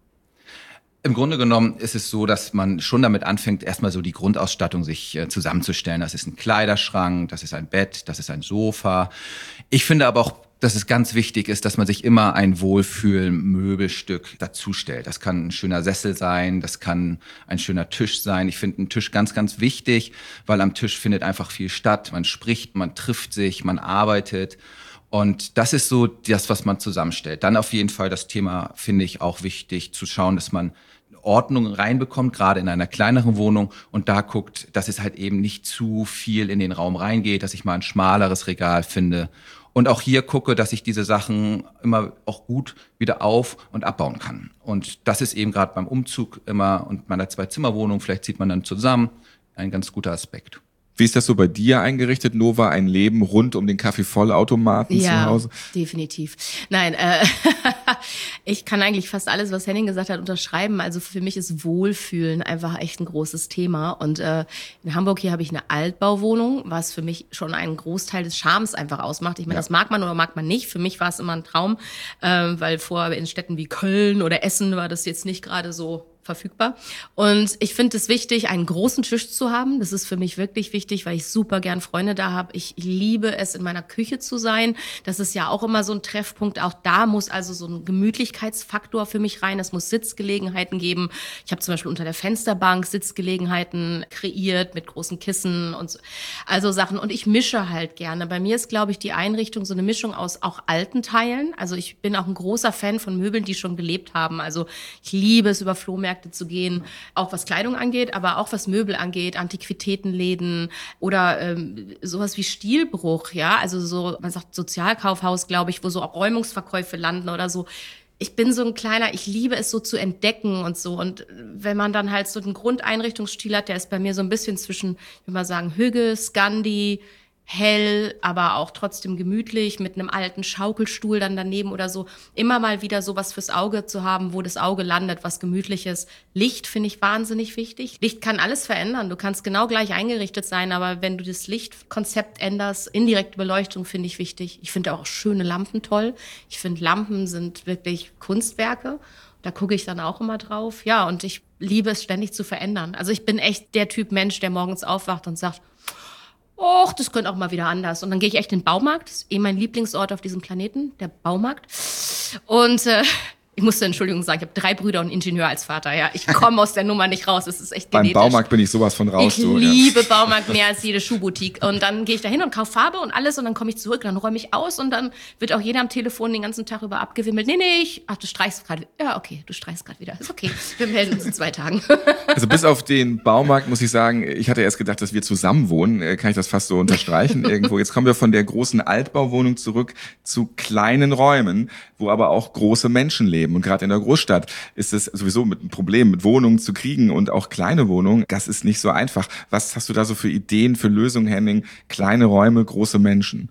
Im Grunde genommen ist es so, dass man schon damit anfängt, erstmal so die Grundausstattung sich zusammenzustellen. Das ist ein Kleiderschrank, das ist ein Bett, das ist ein Sofa. Ich finde aber auch, dass es ganz wichtig ist, dass man sich immer ein Wohlfühl-Möbelstück dazustellt. Das kann ein schöner Sessel sein, das kann ein schöner Tisch sein. Ich finde einen Tisch ganz, ganz wichtig, weil am Tisch findet einfach viel statt. Man spricht, man trifft sich, man arbeitet. Und das ist so das, was man zusammenstellt. Dann auf jeden Fall das Thema, finde ich auch wichtig, zu schauen, dass man Ordnung reinbekommt, gerade in einer kleineren Wohnung und da guckt, dass es halt eben nicht zu viel in den Raum reingeht, dass ich mal ein schmaleres Regal finde und auch hier gucke, dass ich diese Sachen immer auch gut wieder auf- und abbauen kann. Und das ist eben gerade beim Umzug immer und meiner 2-Zimmer-Wohnung, vielleicht zieht man dann zusammen, ein ganz guter Aspekt. Wie ist das so bei dir eingerichtet, Nova? Ein Leben rund um den Kaffeevollautomaten zu Hause? Ja, definitiv. Nein, ich kann eigentlich fast alles, was Henning gesagt hat, unterschreiben. Also für mich ist Wohlfühlen einfach echt ein großes Thema. Und in Hamburg hier habe ich eine Altbauwohnung, was für mich schon einen Großteil des Charmes einfach ausmacht. Ich meine, das mag man oder mag man nicht. Für mich war es immer ein Traum, weil vorher in Städten wie Köln oder Essen war das jetzt nicht gerade so verfügbar. Und ich finde es wichtig, einen großen Tisch zu haben. Das ist für mich wirklich wichtig, weil ich super gern Freunde da habe. Ich liebe es, in meiner Küche zu sein. Das ist ja auch immer so ein Treffpunkt. Auch da muss also so ein Gemütlichkeitsfaktor für mich rein. Es muss Sitzgelegenheiten geben. Ich habe zum Beispiel unter der Fensterbank Sitzgelegenheiten kreiert mit großen Kissen und so. Also Sachen. Und ich mische halt gerne. Bei mir ist, glaube ich, die Einrichtung so eine Mischung aus auch alten Teilen. Also ich bin auch ein großer Fan von Möbeln, die schon gelebt haben. Also ich liebe es, über Flohmärkte zu gehen, auch was Kleidung angeht, aber auch was Möbel angeht, Antiquitätenläden oder sowas wie Stilbruch, ja, also so, man sagt Sozialkaufhaus, glaube ich, wo so auch Räumungsverkäufe landen oder so. Ich bin so ein kleiner, ich liebe es so zu entdecken und so. Und wenn man dann halt so einen Grundeinrichtungsstil hat, der ist bei mir so ein bisschen zwischen, ich würde mal sagen, Hügge, Scandi, hell, aber auch trotzdem gemütlich, mit einem alten Schaukelstuhl dann daneben oder so. Immer mal wieder sowas fürs Auge zu haben, wo das Auge landet, was Gemütliches. Licht finde ich wahnsinnig wichtig. Licht kann alles verändern. Du kannst genau gleich eingerichtet sein, aber wenn du das Lichtkonzept änderst, indirekte Beleuchtung finde ich wichtig. Ich finde auch schöne Lampen toll. Ich finde, Lampen sind wirklich Kunstwerke. Da gucke ich dann auch immer drauf. Ja, und ich liebe es ständig zu verändern. Also ich bin echt der Typ Mensch, der morgens aufwacht und sagt, och, das könnte auch mal wieder anders. Und dann gehe ich echt in den Baumarkt. Das ist mein Lieblingsort auf diesem Planeten, der Baumarkt. Und ich musste Entschuldigung sagen, ich habe 3 Brüder und einen Ingenieur als Vater. Ja, ich komme aus der Nummer nicht raus. Es ist echt genetisch. Beim Baumarkt bin ich sowas von raus. Ich liebe Baumarkt mehr als jede Schuhboutique. Und dann gehe ich da hin und kaufe Farbe und alles und dann komme ich zurück, dann räume ich aus und dann wird auch jeder am Telefon den ganzen Tag über abgewimmelt. Nee, du streichst gerade. Ja, okay, du streichst gerade wieder. Ist okay, wir melden uns in 2 Tagen. Also bis auf den Baumarkt muss ich sagen, ich hatte erst gedacht, dass wir zusammen wohnen. Kann ich das fast so unterstreichen irgendwo. Jetzt kommen wir von der großen Altbauwohnung zurück zu kleinen Räumen, wo aber auch große Menschen leben. Und gerade in der Großstadt ist es sowieso mit einem Problem, mit Wohnungen zu kriegen und auch kleine Wohnungen. Das ist nicht so einfach. Was hast du da so für Ideen, für Lösungen, Henning? Kleine Räume, große Menschen.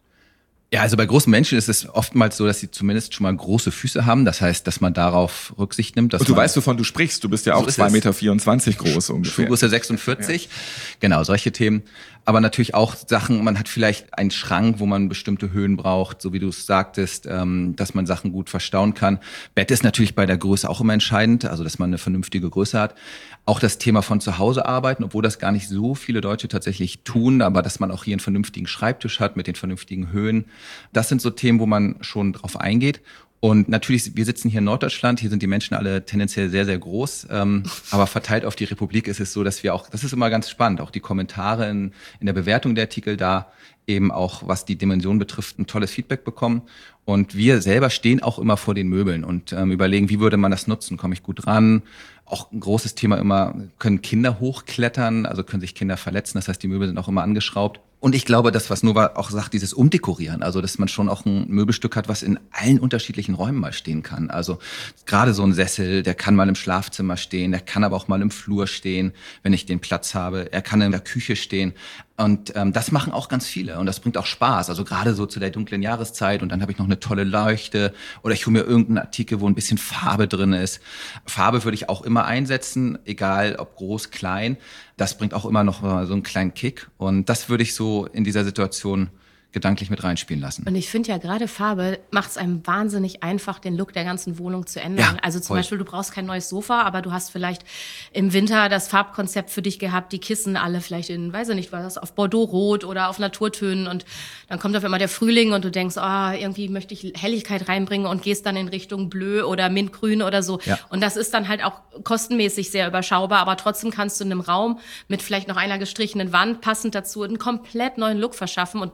Ja, also bei großen Menschen ist es oftmals so, dass sie zumindest schon mal große Füße haben. Das heißt, dass man darauf Rücksicht nimmt. Dass und du weißt, wovon du sprichst. Du bist ja auch so 2,24 Meter groß ungefähr. Schuhgröße 46. Ja. Genau, solche Themen. Aber natürlich auch Sachen, man hat vielleicht einen Schrank, wo man bestimmte Höhen braucht, so wie du es sagtest, dass man Sachen gut verstauen kann. Bett ist natürlich bei der Größe auch immer entscheidend, also dass man eine vernünftige Größe hat. Auch das Thema von zu Hause arbeiten, obwohl das gar nicht so viele Deutsche tatsächlich tun, aber dass man auch hier einen vernünftigen Schreibtisch hat mit den vernünftigen Höhen. Das sind so Themen, wo man schon drauf eingeht. Und natürlich, wir sitzen hier in Norddeutschland, hier sind die Menschen alle tendenziell sehr, sehr groß, aber verteilt auf die Republik ist es so, dass wir auch, das ist immer ganz spannend, auch die Kommentare in der Bewertung der Artikel da eben auch, was die Dimension betrifft, ein tolles Feedback bekommen. Und wir selber stehen auch immer vor den Möbeln und überlegen, wie würde man das nutzen, komme ich gut ran? Auch ein großes Thema immer, können Kinder hochklettern, also können sich Kinder verletzen, das heißt, die Möbel sind auch immer angeschraubt. Und ich glaube, das, was Nova auch sagt, dieses Umdekorieren, also dass man schon auch ein Möbelstück hat, was in allen unterschiedlichen Räumen mal stehen kann. Also gerade so ein Sessel, der kann mal im Schlafzimmer stehen, der kann aber auch mal im Flur stehen, wenn ich den Platz habe. Er kann in der Küche stehen. Und das machen auch ganz viele und das bringt auch Spaß. Also gerade so zu der dunklen Jahreszeit und dann habe ich noch eine tolle Leuchte oder ich hole mir irgendeinen Artikel, wo ein bisschen Farbe drin ist. Farbe würde ich auch immer einsetzen, egal ob groß, klein. Das bringt auch immer noch so einen kleinen Kick und das würde ich so in dieser Situation gedanklich mit reinspielen lassen. Und ich finde ja gerade Farbe macht es einem wahnsinnig einfach, den Look der ganzen Wohnung zu ändern. Ja, also zum Beispiel, du brauchst kein neues Sofa, aber du hast vielleicht im Winter das Farbkonzept für dich gehabt, die Kissen alle vielleicht in, weiß ich nicht, was auf Bordeaux-Rot oder auf Naturtönen und dann kommt auf einmal der Frühling und du denkst, irgendwie möchte ich Helligkeit reinbringen und gehst dann in Richtung Bleu oder Mintgrün oder so. Ja. Und das ist dann halt auch kostenmäßig sehr überschaubar, aber trotzdem kannst du in einem Raum mit vielleicht noch einer gestrichenen Wand passend dazu einen komplett neuen Look verschaffen und bringst die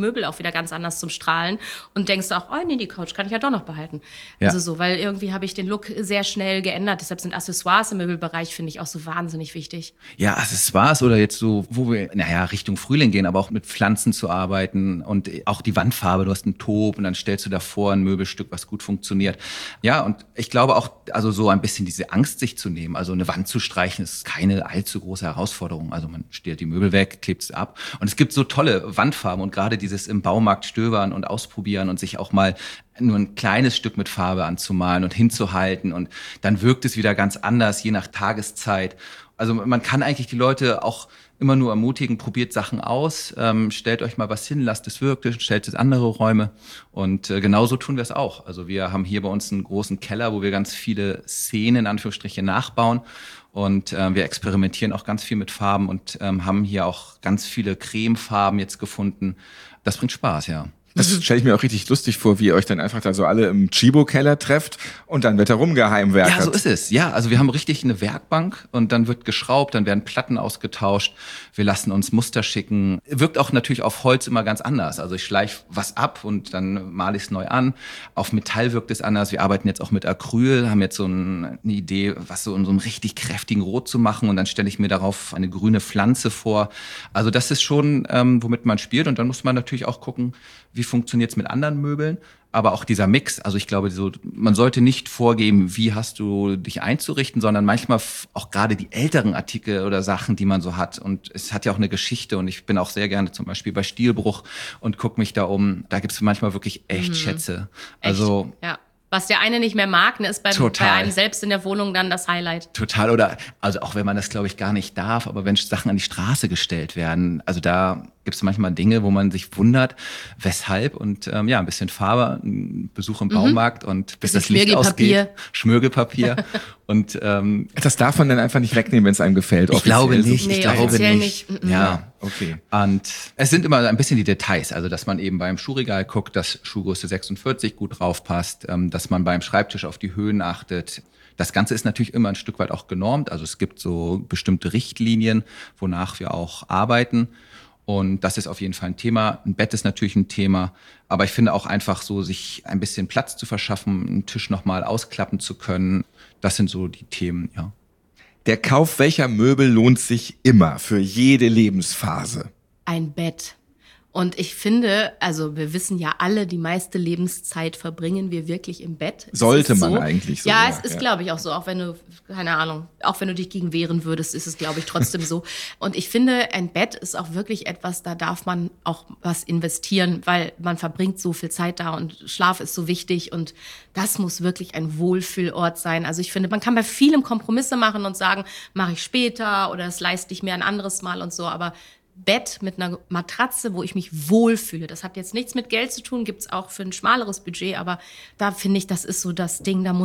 Möbel auch wieder ganz anders zum Strahlen und denkst auch, oh nee, die Couch kann ich ja doch noch behalten. Ja. Also so, weil irgendwie habe ich den Look sehr schnell geändert. Deshalb sind Accessoires im Möbelbereich, finde ich, auch so wahnsinnig wichtig. Ja, Accessoires oder jetzt so, wo wir, Richtung Frühling gehen, aber auch mit Pflanzen zu arbeiten und auch die Wandfarbe, du hast einen Taub und dann stellst du davor ein Möbelstück, was gut funktioniert. Ja, und ich glaube auch, also so ein bisschen diese Angst sich zu nehmen, also eine Wand zu streichen, ist keine allzu große Herausforderung. Also man stellt die Möbel weg, klebt es ab und es gibt so tolle Wandfarben und gerade dieses im Baumarkt stöbern und ausprobieren und sich auch mal nur ein kleines Stück mit Farbe anzumalen und hinzuhalten und dann wirkt es wieder ganz anders, je nach Tageszeit. Also man kann eigentlich die Leute auch immer nur ermutigen, probiert Sachen aus, stellt euch mal was hin, lasst es wirken, stellt es andere Räume und genauso tun wir es auch. Also wir haben hier bei uns einen großen Keller, wo wir ganz viele Szenen in Anführungsstrichen nachbauen und wir experimentieren auch ganz viel mit Farben und haben hier auch ganz viele Cremefarben jetzt gefunden. Das bringt Spaß, ja. Das stelle ich mir auch richtig lustig vor, wie ihr euch dann einfach da so alle im Chibo-Keller trefft und dann wird da rumgeheimwerkert. Ja, so ist es. Ja, also wir haben richtig eine Werkbank und dann wird geschraubt, dann werden Platten ausgetauscht. Wir lassen uns Muster schicken. Wirkt auch natürlich auf Holz immer ganz anders. Also ich schleife was ab und dann male ich es neu an. Auf Metall wirkt es anders. Wir arbeiten jetzt auch mit Acryl, haben jetzt so eine Idee, was so in so einem richtig kräftigen Rot zu machen und dann stelle ich mir darauf eine grüne Pflanze vor. Also das ist schon, womit man spielt und dann muss man natürlich auch gucken, wie funktioniert es mit anderen Möbeln, aber auch dieser Mix. Also ich glaube, so, man sollte nicht vorgeben, wie hast du dich einzurichten, sondern manchmal auch gerade die älteren Artikel oder Sachen, die man so hat. Und es hat ja auch eine Geschichte und ich bin auch sehr gerne zum Beispiel bei Stilbruch und gucke mich da um. Da gibt es manchmal wirklich echt Schätze. Also ja. Was der eine nicht mehr mag, ne, ist bei einem selbst in der Wohnung dann das Highlight. Total, oder also auch wenn man das, glaube ich, gar nicht darf, aber wenn Sachen an die Straße gestellt werden, also da gibt es manchmal Dinge, wo man sich wundert, weshalb und ein bisschen Farbe, ein Besuch im Baumarkt und bis das Licht ausgeht, Schmirgelpapier und das darf man dann einfach nicht wegnehmen, wenn es einem gefällt. Ich glaube nicht, ich glaube nicht. Ja, okay. Und es sind immer ein bisschen die Details, also dass man eben beim Schuhregal guckt, dass Schuhgröße 46 gut draufpasst, dass man beim Schreibtisch auf die Höhen achtet. Das Ganze ist natürlich immer ein Stück weit auch genormt, also es gibt so bestimmte Richtlinien, wonach wir auch arbeiten. Und das ist auf jeden Fall ein Thema. Ein Bett ist natürlich ein Thema. Aber ich finde auch einfach so, sich ein bisschen Platz zu verschaffen, einen Tisch nochmal ausklappen zu können. Das sind so die Themen, ja. Der Kauf welcher Möbel lohnt sich immer für jede Lebensphase? Ein Bett. Und ich finde, also wir wissen ja alle, die meiste Lebenszeit verbringen wir wirklich im Bett. Sollte man eigentlich so. Ja, es ist, glaube ich, auch so. Auch wenn du, keine Ahnung, auch wenn du dich gegen wehren würdest, ist es, glaube ich, trotzdem so. Und ich finde, ein Bett ist auch wirklich etwas, da darf man auch was investieren, weil man verbringt so viel Zeit da und Schlaf ist so wichtig und das muss wirklich ein Wohlfühlort sein. Also ich finde, man kann bei vielem Kompromisse machen und sagen, mache ich später oder das leiste ich mir ein anderes Mal und so, aber Bett mit einer Matratze, wo ich mich wohlfühle. Das hat jetzt nichts mit Geld zu tun, gibt's auch für ein schmaleres Budget, aber da finde ich, das ist so das Ding, das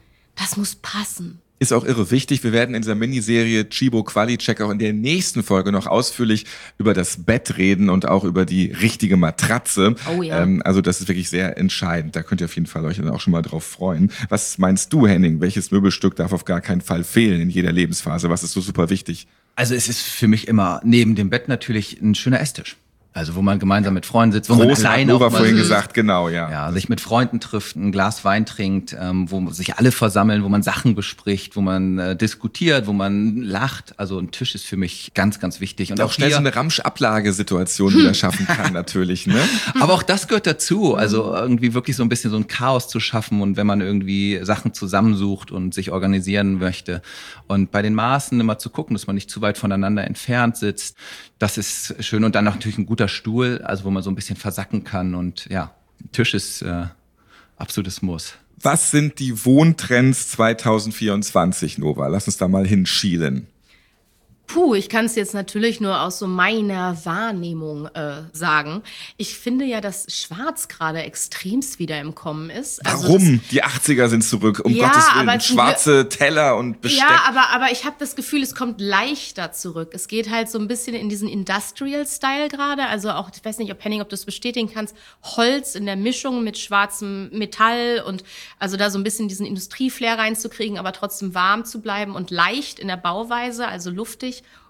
muss passen. Ist auch irre wichtig. Wir werden in dieser Miniserie Chibo Quali-Check auch in der nächsten Folge noch ausführlich über das Bett reden und auch über die richtige Matratze. Oh ja. Also das ist wirklich sehr entscheidend. Da könnt ihr auf jeden Fall euch dann auch schon mal drauf freuen. Was meinst du, Henning? Welches Möbelstück darf auf gar keinen Fall fehlen in jeder Lebensphase? Was ist so super wichtig? Also es ist für mich immer neben dem Bett natürlich ein schöner Esstisch. Also wo man gemeinsam mit Freunden sitzt, wo man alleine auch vorhin gesagt, genau, ja. Ja, sich mit Freunden trifft, ein Glas Wein trinkt, wo sich alle versammeln, wo man Sachen bespricht, wo man diskutiert, wo man lacht. Also ein Tisch ist für mich ganz, ganz wichtig. Und auch schnell so eine Ramsch-Ablagesituation wieder schaffen kann natürlich, ne? Aber auch das gehört dazu. Also irgendwie wirklich so ein bisschen so ein Chaos zu schaffen und wenn man irgendwie Sachen zusammensucht und sich organisieren möchte. Und bei den Maßen immer zu gucken, dass man nicht zu weit voneinander entfernt sitzt. Das ist schön. Und dann natürlich ein guter Stuhl, also wo man so ein bisschen versacken kann. Und ja, Tisch ist absolutes Muss. Was sind die Wohntrends 2024, Nova? Lass uns da mal hinschielen. Ich kann es jetzt natürlich nur aus so meiner Wahrnehmung sagen. Ich finde ja, dass Schwarz gerade extremst wieder im Kommen ist. Also warum? Die 80er sind zurück, um Gottes Willen. Schwarze Teller und Besteck. Ja, aber ich habe das Gefühl, es kommt leichter zurück. Es geht halt so ein bisschen in diesen Industrial-Style gerade. Also auch, ich weiß nicht, Henning, ob du es bestätigen kannst, Holz in der Mischung mit schwarzem Metall und also da so ein bisschen diesen Industrieflair reinzukriegen, aber trotzdem warm zu bleiben und leicht in der Bauweise, also luftig.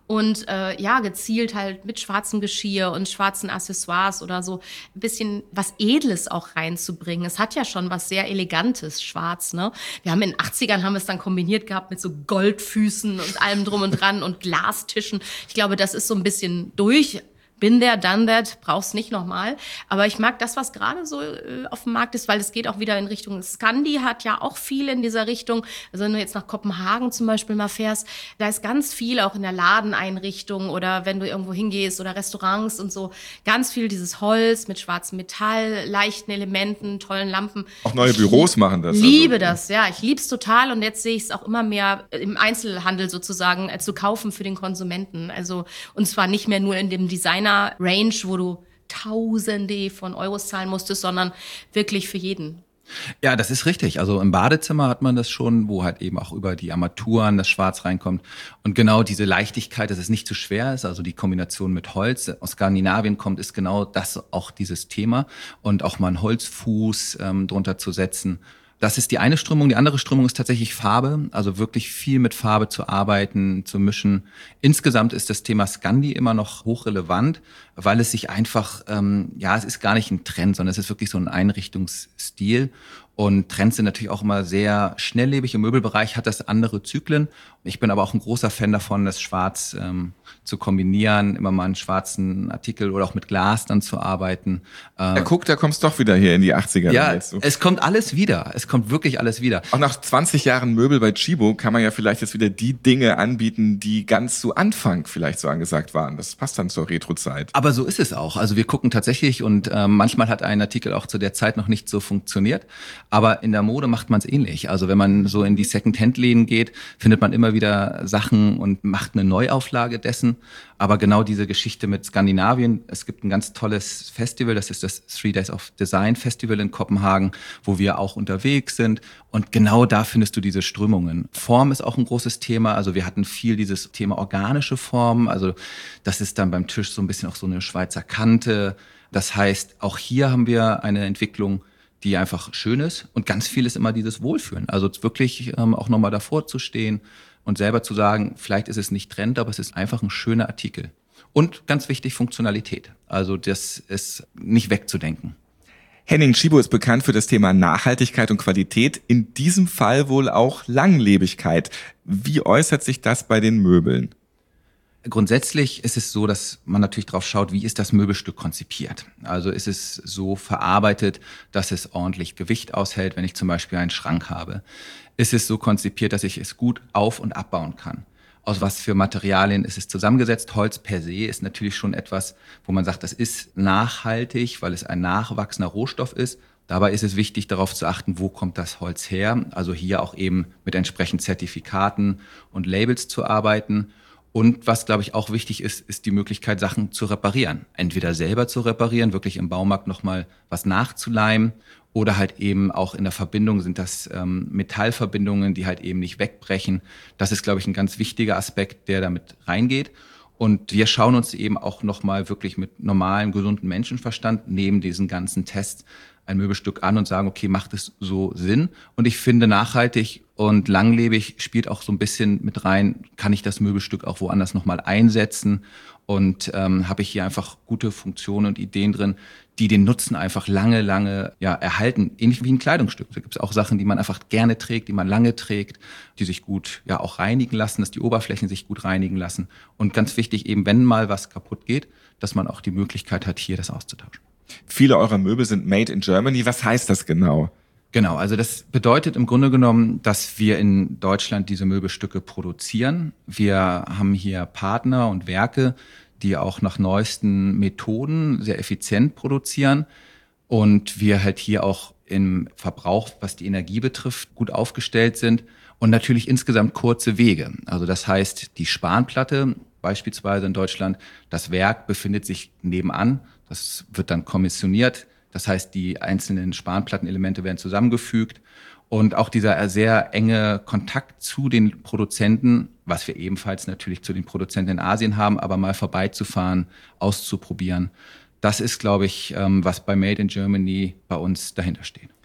und gezielt halt mit schwarzem Geschirr und schwarzen Accessoires oder so ein bisschen was Edles auch reinzubringen. Es hat ja schon was sehr Elegantes, schwarz, ne? Wir haben in den 80ern haben wir es dann kombiniert gehabt mit so Goldfüßen und allem drum und dran und Glastischen. Ich glaube, das ist so ein bisschen durch. Bin there, done that, brauch's nicht nochmal. Aber ich mag das, was gerade so auf dem Markt ist, weil es geht auch wieder in Richtung Scandi, hat ja auch viel in dieser Richtung. Also wenn du jetzt nach Kopenhagen zum Beispiel mal fährst, da ist ganz viel auch in der Ladeneinrichtung oder wenn du irgendwo hingehst oder Restaurants und so, ganz viel dieses Holz mit schwarzem Metall, leichten Elementen, tollen Lampen. Auch neue Büros machen das. Liebe das, ja. Ich lieb's total und jetzt sehe ich es auch immer mehr im Einzelhandel sozusagen zu kaufen für den Konsumenten. Also, und zwar nicht mehr nur in dem Designer Range, wo du Tausende von Euros zahlen musstest, sondern wirklich für jeden. Ja, das ist richtig. Also im Badezimmer hat man das schon, wo halt eben auch über die Armaturen das Schwarz reinkommt. Und genau diese Leichtigkeit, dass es nicht zu schwer ist, also die Kombination mit Holz aus Skandinavien kommt, ist genau das auch dieses Thema. Und auch mal einen Holzfuß drunter zu setzen. Das ist die eine Strömung. Die andere Strömung ist tatsächlich Farbe, also wirklich viel mit Farbe zu arbeiten, zu mischen. Insgesamt ist das Thema Scandi immer noch hochrelevant, weil es sich einfach, es ist gar nicht ein Trend, sondern es ist wirklich so ein Einrichtungsstil. Und Trends sind natürlich auch immer sehr schnelllebig. Im Möbelbereich hat das andere Zyklen. Ich bin aber auch ein großer Fan davon, das Schwarz zu kombinieren, immer mal einen schwarzen Artikel oder auch mit Glas dann zu arbeiten. Ja, guck, da kommst du doch wieder hier in die 80er. Ja, es kommt alles wieder. Es kommt wirklich alles wieder. Auch nach 20 Jahren Möbel bei Tchibo kann man ja vielleicht jetzt wieder die Dinge anbieten, die ganz zu Anfang vielleicht so angesagt waren. Das passt dann zur Retro-Zeit. Aber so ist es auch. Also wir gucken tatsächlich und manchmal hat ein Artikel auch zu der Zeit noch nicht so funktioniert. Aber in der Mode macht man es ähnlich. Also wenn man so in die Second-Hand-Läden geht, findet man immer wieder Sachen und macht eine Neuauflage dessen. Aber genau diese Geschichte mit Skandinavien, es gibt ein ganz tolles Festival, das ist das 3 Days of Design Festival in Kopenhagen, wo wir auch unterwegs sind. Und genau da findest du diese Strömungen. Form ist auch ein großes Thema. Also wir hatten viel dieses Thema organische Formen. Also das ist dann beim Tisch so ein bisschen auch so eine Schweizer Kante. Das heißt, auch hier haben wir eine Entwicklung, die einfach schön ist. Und ganz viel ist immer dieses Wohlfühlen. Also wirklich auch nochmal davor zu stehen und selber zu sagen, vielleicht ist es nicht Trend, aber es ist einfach ein schöner Artikel. Und ganz wichtig, Funktionalität. Also das ist nicht wegzudenken. Henning Tchibo ist bekannt für das Thema Nachhaltigkeit und Qualität, in diesem Fall wohl auch Langlebigkeit. Wie äußert sich das bei den Möbeln? Grundsätzlich ist es so, dass man natürlich drauf schaut, wie ist das Möbelstück konzipiert. Also ist es so verarbeitet, dass es ordentlich Gewicht aushält, wenn ich zum Beispiel einen Schrank habe. Ist es so konzipiert, dass ich es gut auf- und abbauen kann. Aus was für Materialien ist es zusammengesetzt? Holz per se ist natürlich schon etwas, wo man sagt, das ist nachhaltig, weil es ein nachwachsender Rohstoff ist. Dabei ist es wichtig, darauf zu achten, wo kommt das Holz her? Also hier auch eben mit entsprechenden Zertifikaten und Labels zu arbeiten. Und was, glaube ich, auch wichtig ist, ist die Möglichkeit, Sachen zu reparieren. Entweder selber zu reparieren, wirklich im Baumarkt nochmal was nachzuleimen, oder halt eben auch in der Verbindung sind das Metallverbindungen, die halt eben nicht wegbrechen. Das ist, glaube ich, ein ganz wichtiger Aspekt, der damit reingeht. Und wir schauen uns eben auch nochmal wirklich mit normalem, gesunden Menschenverstand neben diesen ganzen Tests ein Möbelstück an und sagen, okay, macht es so Sinn? Und ich finde, nachhaltig und langlebig spielt auch so ein bisschen mit rein, kann ich das Möbelstück auch woanders nochmal einsetzen? Und habe ich hier einfach gute Funktionen und Ideen drin, die den Nutzen einfach lange erhalten. Ähnlich wie ein Kleidungsstück. Da gibt es auch Sachen, die man einfach gerne trägt, die man lange trägt, die sich gut auch reinigen lassen, dass die Oberflächen sich gut reinigen lassen. Und ganz wichtig eben, wenn mal was kaputt geht, dass man auch die Möglichkeit hat, hier das auszutauschen. Viele eurer Möbel sind made in Germany. Was heißt das genau? Genau, also das bedeutet im Grunde genommen, dass wir in Deutschland diese Möbelstücke produzieren. Wir haben hier Partner und Werke, die auch nach neuesten Methoden sehr effizient produzieren. Und wir halt hier auch im Verbrauch, was die Energie betrifft, gut aufgestellt sind. Und natürlich insgesamt kurze Wege. Also das heißt, die Spanplatte beispielsweise in Deutschland, das Werk befindet sich nebenan. Das wird dann kommissioniert. Das heißt, die einzelnen Spanplattenelemente werden zusammengefügt. Und auch dieser sehr enge Kontakt zu den Produzenten, was wir ebenfalls natürlich zu den Produzenten in Asien haben, aber mal vorbeizufahren, auszuprobieren. Das ist, glaube ich, was bei Made in Germany bei uns dahinter steht.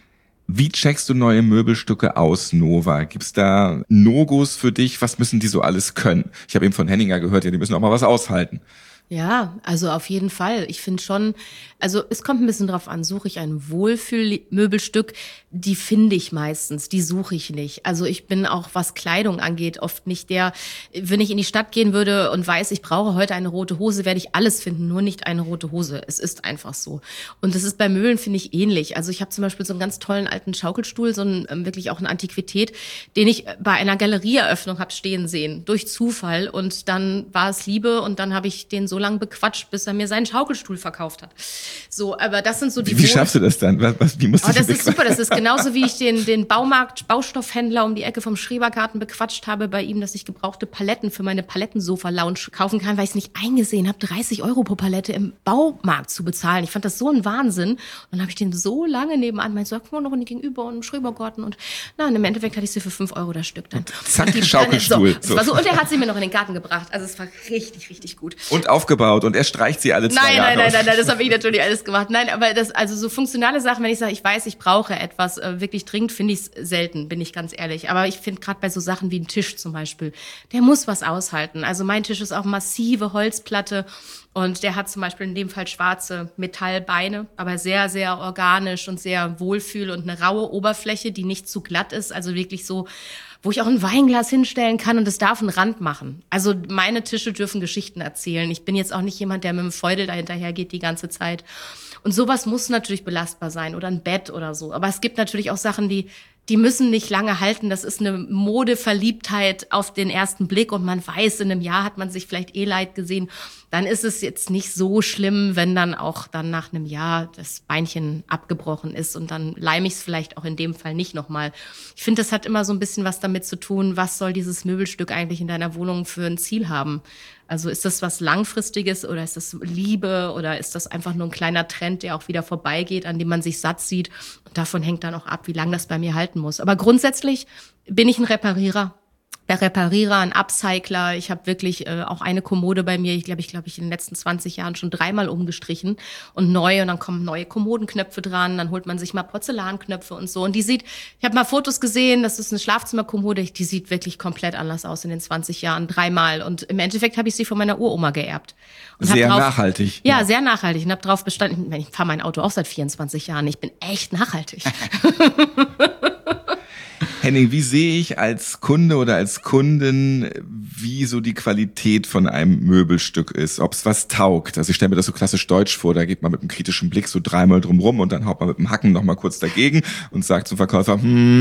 Wie checkst du neue Möbelstücke aus, Nova? Gibt's da No-Gos für dich? Was müssen die so alles können? Ich habe eben von Henninger gehört, ja, die müssen auch mal was aushalten. Ja, also auf jeden Fall. Ich finde schon, also es kommt ein bisschen drauf an, suche ich ein Wohlfühlmöbelstück, die finde ich meistens, die suche ich nicht. Also ich bin auch, was Kleidung angeht, oft nicht der, wenn ich in die Stadt gehen würde und weiß, ich brauche heute eine rote Hose, werde ich alles finden, nur nicht eine rote Hose. Es ist einfach so. Und das ist bei Möbeln, finde ich, ähnlich. Also ich habe zum Beispiel so einen ganz tollen alten Schaukelstuhl, so einen wirklich auch eine Antiquität, den ich bei einer Galerieeröffnung habe stehen sehen, durch Zufall. Und dann war es Liebe und dann habe ich den so lange bequatscht, bis er mir seinen Schaukelstuhl verkauft hat. So, aber das sind so die... Wie schaffst du das dann? Wie musst du das ist super, das ist genauso, wie ich den Baustoffhändler um die Ecke vom Schrebergarten bequatscht habe bei ihm, dass ich gebrauchte Paletten für meine Palettensofa-Lounge kaufen kann, weil ich es nicht eingesehen habe, 30 € pro Palette im Baumarkt zu bezahlen. Ich fand das so ein Wahnsinn. Und dann habe ich den so lange nebenan, meinte, guck mal, noch gegenüber und im Schrebergarten. Und im Endeffekt hatte ich sie für 5 € das Stück dann. Zack, Schaukelstuhl. So. Und er hat sie mir noch in den Garten gebracht. Also es war richtig, richtig gut. Und aufgebaut und er streicht sie alle 2 Jahre. Nein, das habe ich natürlich alles gemacht. Nein, aber das, also so funktionale Sachen, wenn ich sage, ich weiß, ich brauche etwas wirklich dringend, finde ich es selten, bin ich ganz ehrlich. Aber ich finde gerade bei so Sachen wie ein Tisch zum Beispiel, der muss was aushalten. Also mein Tisch ist auch massive Holzplatte und der hat zum Beispiel in dem Fall schwarze Metallbeine, aber sehr, sehr organisch und sehr wohlfühl und eine raue Oberfläche, die nicht zu glatt ist, also wirklich so, wo ich auch ein Weinglas hinstellen kann und es darf einen Rand machen. Also meine Tische dürfen Geschichten erzählen. Ich bin jetzt auch nicht jemand, der mit dem Feudel da hinterher geht die ganze Zeit. Und sowas muss natürlich belastbar sein oder ein Bett oder so. Aber es gibt natürlich auch Sachen, die müssen nicht lange halten. Das ist eine Modeverliebtheit auf den ersten Blick und man weiß, in einem Jahr hat man sich vielleicht leid gesehen. Dann ist es jetzt nicht so schlimm, wenn dann auch dann nach einem Jahr das Beinchen abgebrochen ist und dann leime ich es vielleicht auch in dem Fall nicht nochmal. Ich finde, das hat immer so ein bisschen was damit zu tun, was soll dieses Möbelstück eigentlich in deiner Wohnung für ein Ziel haben? Also ist das was Langfristiges oder ist das Liebe oder ist das einfach nur ein kleiner Trend, der auch wieder vorbeigeht, an dem man sich satt sieht? Und davon hängt dann auch ab, wie lange das bei mir halten muss. Aber grundsätzlich bin ich ein Reparierer. Ein Upcycler. Ich habe wirklich auch eine Kommode bei mir, ich glaube, in den letzten 20 Jahren schon 3-mal umgestrichen und neu. Und dann kommen neue Kommodenknöpfe dran, dann holt man sich mal Porzellanknöpfe und so. Und ich habe mal Fotos gesehen, das ist eine Schlafzimmerkommode, die sieht wirklich komplett anders aus in den 20 Jahren, 3-mal. Und im Endeffekt habe ich sie von meiner Uroma geerbt. Und sehr nachhaltig. Ja, sehr nachhaltig. Und habe drauf bestanden, ich fahre mein Auto auch seit 24 Jahren, ich bin echt nachhaltig. Henning, wie sehe ich als Kunde oder als Kundin, wie so die Qualität von einem Möbelstück ist, ob es was taugt? Also ich stelle mir das so klassisch deutsch vor, da geht man mit einem kritischen Blick so 3-mal drum rum und dann haut man mit dem Hacken nochmal kurz dagegen und sagt zum Verkäufer,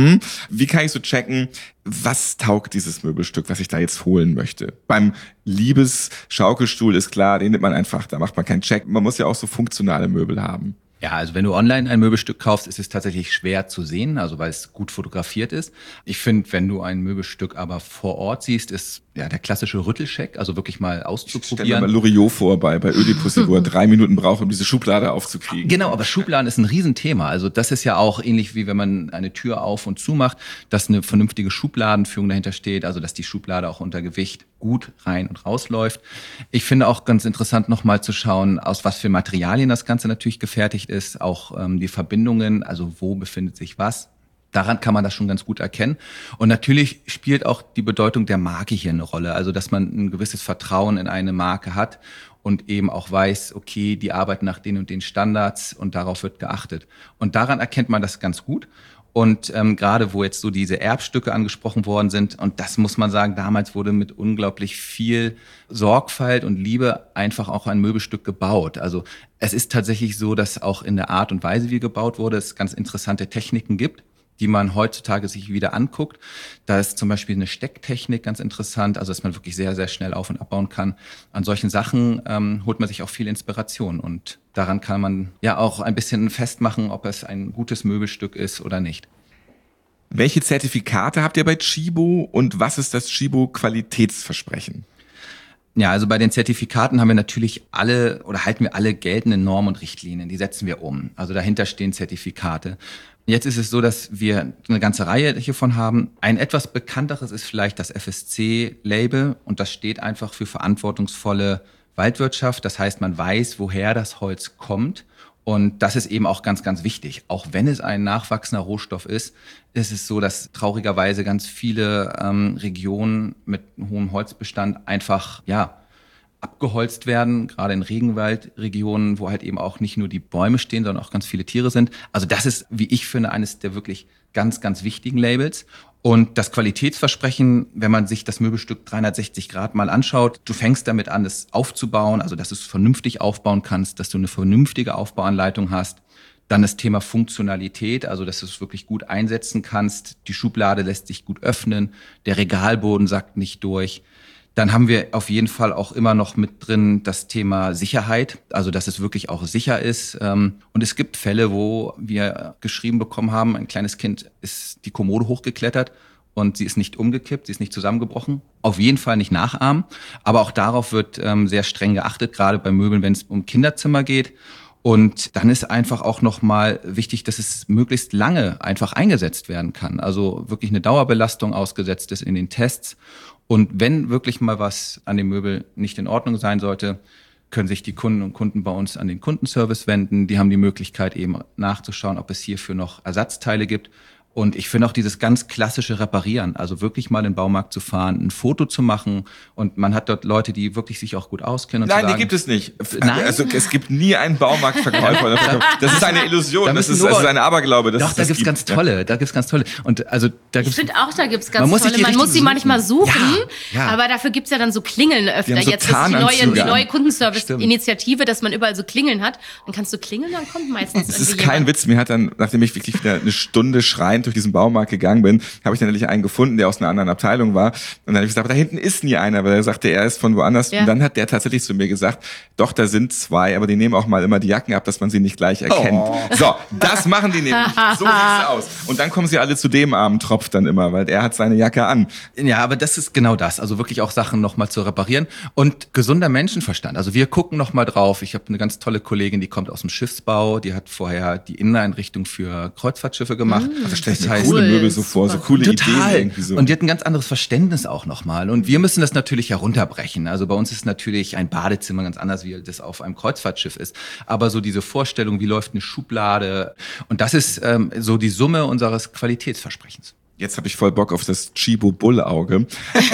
wie kann ich so checken, was taugt dieses Möbelstück, was ich da jetzt holen möchte? Beim Liebes-Schaukelstuhl ist klar, den nimmt man einfach, da macht man keinen Check. Man muss ja auch so funktionale Möbel haben. Ja, also wenn du online ein Möbelstück kaufst, ist es tatsächlich schwer zu sehen, also weil es gut fotografiert ist. Ich finde, wenn du ein Möbelstück aber vor Ort siehst, ist ja der klassische Rüttelcheck, also wirklich mal auszuprobieren. Stell mir mal Loriot vor bei Ödipussy, wo er 3 Minuten braucht, um diese Schublade aufzukriegen. Genau, aber Schubladen ist ein Riesenthema. Also das ist ja auch ähnlich wie wenn man eine Tür auf und zu macht, dass eine vernünftige Schubladenführung dahinter steht, also dass die Schublade auch unter Gewicht gut rein und rausläuft. Ich finde auch ganz interessant, nochmal zu schauen, aus was für Materialien das Ganze natürlich gefertigt ist, auch die Verbindungen, also wo befindet sich was. Daran kann man das schon ganz gut erkennen. Und natürlich spielt auch die Bedeutung der Marke hier eine Rolle. Also, dass man ein gewisses Vertrauen in eine Marke hat und eben auch weiß, okay, die arbeiten nach den und den Standards und darauf wird geachtet. Und daran erkennt man das ganz gut. Und gerade wo jetzt so diese Erbstücke angesprochen worden sind, und das muss man sagen, damals wurde mit unglaublich viel Sorgfalt und Liebe einfach auch ein Möbelstück gebaut. Also es ist tatsächlich so, dass auch in der Art und Weise, wie gebaut wurde, es ganz interessante Techniken gibt, die man heutzutage sich wieder anguckt. Da ist zum Beispiel eine Stecktechnik ganz interessant, also dass man wirklich sehr, sehr schnell auf- und abbauen kann. An solchen Sachen holt man sich auch viel Inspiration und daran kann man ja auch ein bisschen festmachen, ob es ein gutes Möbelstück ist oder nicht. Welche Zertifikate habt ihr bei Tchibo und was ist das Tchibo-Qualitätsversprechen? Ja, also bei den Zertifikaten haben wir natürlich halten wir alle geltenden Normen und Richtlinien, die setzen wir um. Also dahinter stehen Zertifikate. Jetzt ist es so, dass wir eine ganze Reihe hiervon haben. Ein etwas bekannteres ist vielleicht das FSC-Label und das steht einfach für verantwortungsvolle Waldwirtschaft. Das heißt, man weiß, woher das Holz kommt Und das ist eben auch ganz, ganz wichtig. Auch wenn es ein nachwachsender Rohstoff ist, ist es so, dass traurigerweise ganz viele Regionen mit hohem Holzbestand einfach, abgeholzt werden, gerade in Regenwaldregionen, wo halt eben auch nicht nur die Bäume stehen, sondern auch ganz viele Tiere sind. Also das ist, wie ich finde, eines der wirklich ganz, ganz wichtigen Labels. Und das Qualitätsversprechen, wenn man sich das Möbelstück 360 Grad mal anschaut, du fängst damit an, es aufzubauen, also dass du es vernünftig aufbauen kannst, dass du eine vernünftige Aufbauanleitung hast. Dann das Thema Funktionalität, also dass du es wirklich gut einsetzen kannst. Die Schublade lässt sich gut öffnen, der Regalboden sackt nicht durch. Dann haben wir auf jeden Fall auch immer noch mit drin das Thema Sicherheit, also dass es wirklich auch sicher ist. Und es gibt Fälle, wo wir geschrieben bekommen haben, ein kleines Kind ist die Kommode hochgeklettert und sie ist nicht umgekippt, sie ist nicht zusammengebrochen. Auf jeden Fall nicht nachahmen, aber auch darauf wird sehr streng geachtet, gerade bei Möbeln, wenn es um Kinderzimmer geht. Und dann ist einfach auch nochmal wichtig, dass es möglichst lange einfach eingesetzt werden kann. Also wirklich eine Dauerbelastung ausgesetzt ist in den Tests. Und wenn wirklich mal was an dem Möbel nicht in Ordnung sein sollte, können sich die Kunden und Kunden bei uns an den Kundenservice wenden. Die haben die Möglichkeit eben nachzuschauen, ob es hierfür noch Ersatzteile gibt. Und ich finde auch dieses ganz klassische Reparieren, also wirklich mal in den Baumarkt zu fahren, ein Foto zu machen und man hat dort Leute, die wirklich sich auch gut auskennen. Und Nein, zu sagen, die gibt es nicht. Nein? Also es gibt nie einen Baumarktverkäufer. Das ist eine Illusion, das ist ein Aberglaube. Doch, da gibt's ganz tolle. Und also da gibt's. Ich finde auch, da gibt's ganz tolle. Man muss sie manchmal suchen, ja. Aber dafür gibt's ja dann so Klingeln öfter. So jetzt ist die neue Kundenservice-Initiative, dass man überall so Klingeln hat. Und kannst du klingeln, dann kommt meistens Das ist kein Witz. Mir hat dann, nachdem ich wirklich wieder eine Stunde schreiend durch diesen Baumarkt gegangen bin, habe ich dann endlich einen gefunden, der aus einer anderen Abteilung war. Und dann habe ich gesagt, da hinten ist nie einer, weil er sagte, er ist von woanders. Ja. Und dann hat der tatsächlich zu mir gesagt, doch, da sind zwei, aber die nehmen auch mal immer die Jacken ab, dass man sie nicht gleich erkennt. Oh. So, das machen die nämlich. So sieht's aus. Und dann kommen sie alle zu dem armen Tropf dann immer, weil er hat seine Jacke an. Ja, aber das ist genau das. Also wirklich auch Sachen nochmal zu reparieren. Und gesunder Menschenverstand. Also wir gucken nochmal drauf. Ich habe eine ganz tolle Kollegin, die kommt aus dem Schiffsbau. Die hat vorher die Inneneinrichtung für Kreuzfahrtschiffe gemacht. Das stelle ich mir coole Möbel so vor, so coole Ideen irgendwie so. Und die hat ein ganz anderes Verständnis auch nochmal. Und wir müssen das natürlich herunterbrechen. Also bei uns ist natürlich ein Badezimmer ganz anders, wie das auf einem Kreuzfahrtschiff ist. Aber so diese Vorstellung, wie läuft eine Schublade. Und das ist so die Summe unseres Qualitätsversprechens. Jetzt habe ich voll Bock auf das Chibo-Bull-Auge.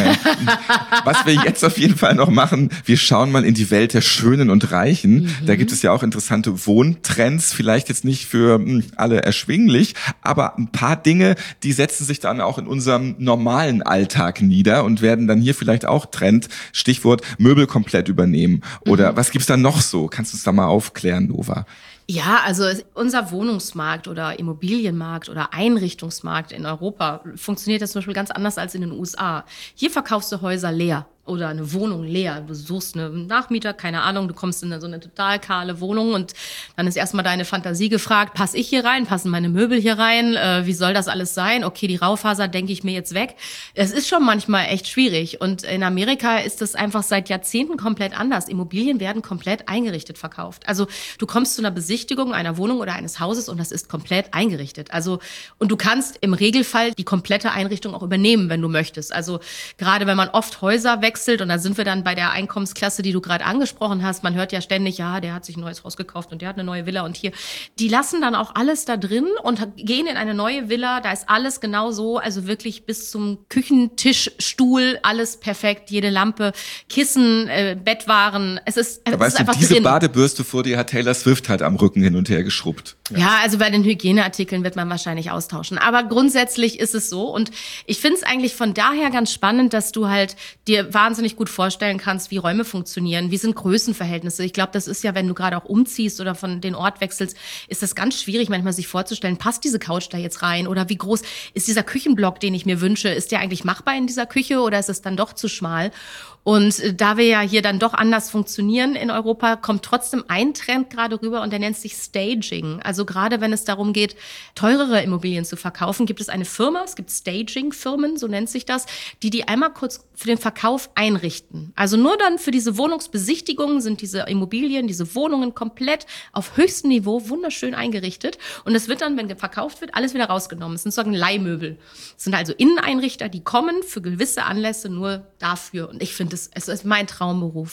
Was wir jetzt auf jeden Fall noch machen, wir schauen mal in die Welt der Schönen und Reichen. Da gibt es ja auch interessante Wohntrends, vielleicht jetzt nicht für alle erschwinglich, aber ein paar Dinge, die setzen sich dann auch in unserem normalen Alltag nieder und werden dann hier vielleicht auch Trend. Stichwort Möbel komplett übernehmen. Oder was gibt's da noch so? Kannst du es da mal aufklären, Nova? Ja, also unser Wohnungsmarkt oder Immobilienmarkt oder Einrichtungsmarkt in Europa funktioniert das zum Beispiel ganz anders als in den USA. Hier verkaufst du Häuser leer oder eine Wohnung leer. Du suchst einen Nachmieter, keine Ahnung, du kommst in so eine total kahle Wohnung und dann ist erstmal deine Fantasie gefragt, passe ich hier rein, passen meine Möbel hier rein, wie soll das alles sein? Okay, die Raufaser denke ich mir jetzt weg. Es ist schon manchmal echt schwierig und in Amerika ist das einfach seit Jahrzehnten komplett anders. Immobilien werden komplett eingerichtet verkauft. Also du kommst zu einer Besichtigung einer Wohnung oder eines Hauses und das ist komplett eingerichtet. Also und du kannst im Regelfall die komplette Einrichtung auch übernehmen, wenn du möchtest. Also gerade wenn man oft Häuser wechselt, und da sind wir dann bei der Einkommensklasse, die du gerade angesprochen hast. Man hört ja ständig, ja, der hat sich ein neues Haus gekauft und der hat eine neue Villa und hier. Die lassen dann auch alles da drin und gehen in eine neue Villa. Da ist alles genau so, also wirklich bis zum Küchentisch, Stuhl, alles perfekt. Jede Lampe, Kissen, Bettwaren. Es ist einfach diese drin. Badebürste vor dir hat Taylor Swift halt am Rücken hin und her geschrubbt. Ja, also bei den Hygieneartikeln wird man wahrscheinlich austauschen. Aber grundsätzlich ist es so. Und ich finde es eigentlich von daher ganz spannend, dass du halt dir wahnsinnig gut vorstellen kannst, wie Räume funktionieren, wie sind Größenverhältnisse. Ich glaube, das ist ja, wenn du gerade auch umziehst oder von den Ort wechselst, ist das ganz schwierig, manchmal sich vorzustellen, passt diese Couch da jetzt rein oder wie groß ist dieser Küchenblock, den ich mir wünsche, ist der eigentlich machbar in dieser Küche oder ist es dann doch zu schmal? Und da wir ja hier dann doch anders funktionieren in Europa, kommt trotzdem ein Trend gerade rüber und der nennt sich Staging. Also gerade wenn es darum geht, teurere Immobilien zu verkaufen, gibt es eine Firma, es gibt Staging-Firmen, so nennt sich das, die einmal kurz für den Verkauf einrichten. Also nur dann für diese Wohnungsbesichtigungen sind diese Immobilien, diese Wohnungen komplett auf höchstem Niveau wunderschön eingerichtet. Und es wird dann, wenn verkauft wird, alles wieder rausgenommen. Es sind sozusagen Leihmöbel. Es sind also Inneneinrichter, die kommen für gewisse Anlässe nur dafür. Und ich finde, es ist mein Traumberuf.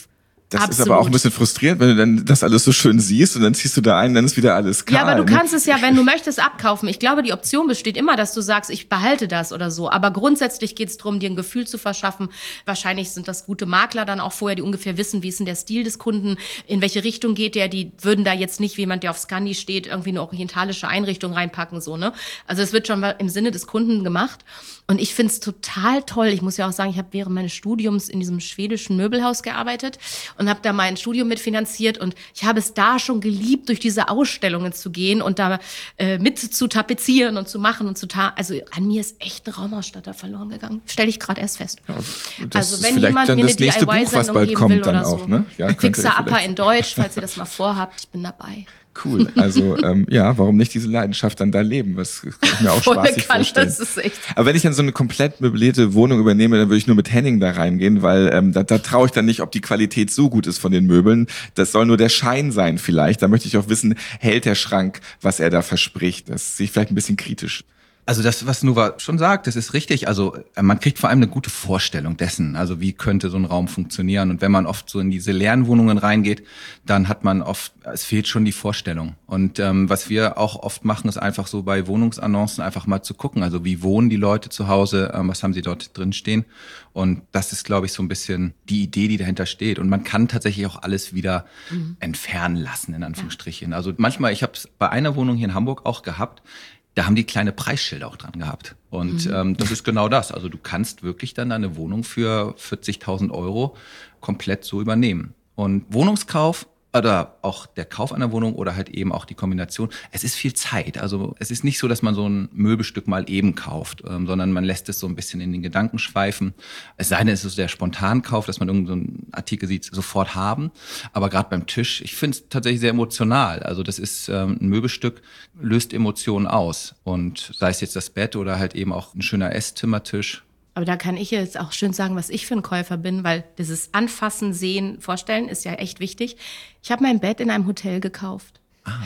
Das Absolut. ist aber auch ein bisschen frustrierend, wenn du dann das alles so schön siehst und dann ziehst du da ein, dann ist wieder alles kahl. Ja, aber du kannst es ja, wenn du möchtest, abkaufen. Ich glaube, die Option besteht immer, dass du sagst, ich behalte das oder so. Aber grundsätzlich geht es darum, dir ein Gefühl zu verschaffen. Wahrscheinlich sind das gute Makler dann auch vorher, die ungefähr wissen, wie ist denn der Stil des Kunden, in welche Richtung geht der. Die würden da jetzt nicht, wie jemand, der auf Scandi steht, irgendwie eine orientalische Einrichtung reinpacken, so, ne? Also es wird schon im Sinne des Kunden gemacht. Und ich find's total toll. Ich muss ja auch sagen, ich habe während meines Studiums in diesem schwedischen Möbelhaus gearbeitet und habe da mein Studium mitfinanziert. Und ich habe es da schon geliebt, durch diese Ausstellungen zu gehen und da mit zu tapezieren und zu machen und also an mir ist echt ein Raumausstatter verloren gegangen. Stelle ich gerade erst fest. Ja, das also ist wenn vielleicht jemand dann mir eine das nächste Buch, was DIY-Sendung bald geben kommt, will dann oder auch, so. ne? Ja, Fixer Upper in Deutsch, falls ihr das mal vorhabt, ich bin dabei. Cool, also ja, warum nicht diese Leidenschaft dann da leben? Das kann ich mir auch spaßig vorstellen. Das ist echt. Aber wenn ich dann so eine komplett möblierte Wohnung übernehme, dann würde ich nur mit Henning da reingehen, weil da traue ich dann nicht, ob die Qualität so gut ist von den Möbeln. Das soll nur der Schein sein vielleicht. Da möchte ich auch wissen, hält der Schrank, was er da verspricht. Das sehe ich vielleicht ein bisschen kritisch. Also das, was Nuva schon sagt, das ist richtig. Also man kriegt vor allem eine gute Vorstellung dessen, also wie könnte so ein Raum funktionieren. Und wenn man oft so in diese leeren Wohnungen reingeht, dann hat man oft, es fehlt schon die Vorstellung. Und was wir auch oft machen, ist einfach so bei Wohnungsannoncen einfach mal zu gucken. Also wie wohnen die Leute zu Hause, was haben sie dort drin stehen. Und das ist, glaube ich, so ein bisschen die Idee, die dahinter steht. Und man kann tatsächlich auch alles wieder entfernen lassen, in Anführungsstrichen. Also manchmal, ich habe es bei einer Wohnung hier in Hamburg auch gehabt, da haben die kleine Preisschilder auch dran gehabt. Und das ist genau das. Also du kannst wirklich dann deine Wohnung für 40.000 € komplett so übernehmen. Und Wohnungskauf oder auch der Kauf einer Wohnung oder halt eben auch die Kombination, es ist viel Zeit. Also es ist nicht so, dass man so ein Möbelstück mal eben kauft, sondern man lässt es so ein bisschen in den Gedanken schweifen. Es sei denn, es ist der Spontankauf, dass man irgendeinen Artikel sieht, sofort haben. Aber gerade beim Tisch, ich finde es tatsächlich sehr emotional. Also das ist ein Möbelstück, löst Emotionen aus. Und sei es jetzt das Bett oder halt eben auch ein schöner Esszimmertisch. Aber da kann ich jetzt auch schön sagen, was ich für ein Käufer bin, weil dieses Anfassen, Sehen, Vorstellen ist ja echt wichtig. Ich habe mein Bett in einem Hotel gekauft.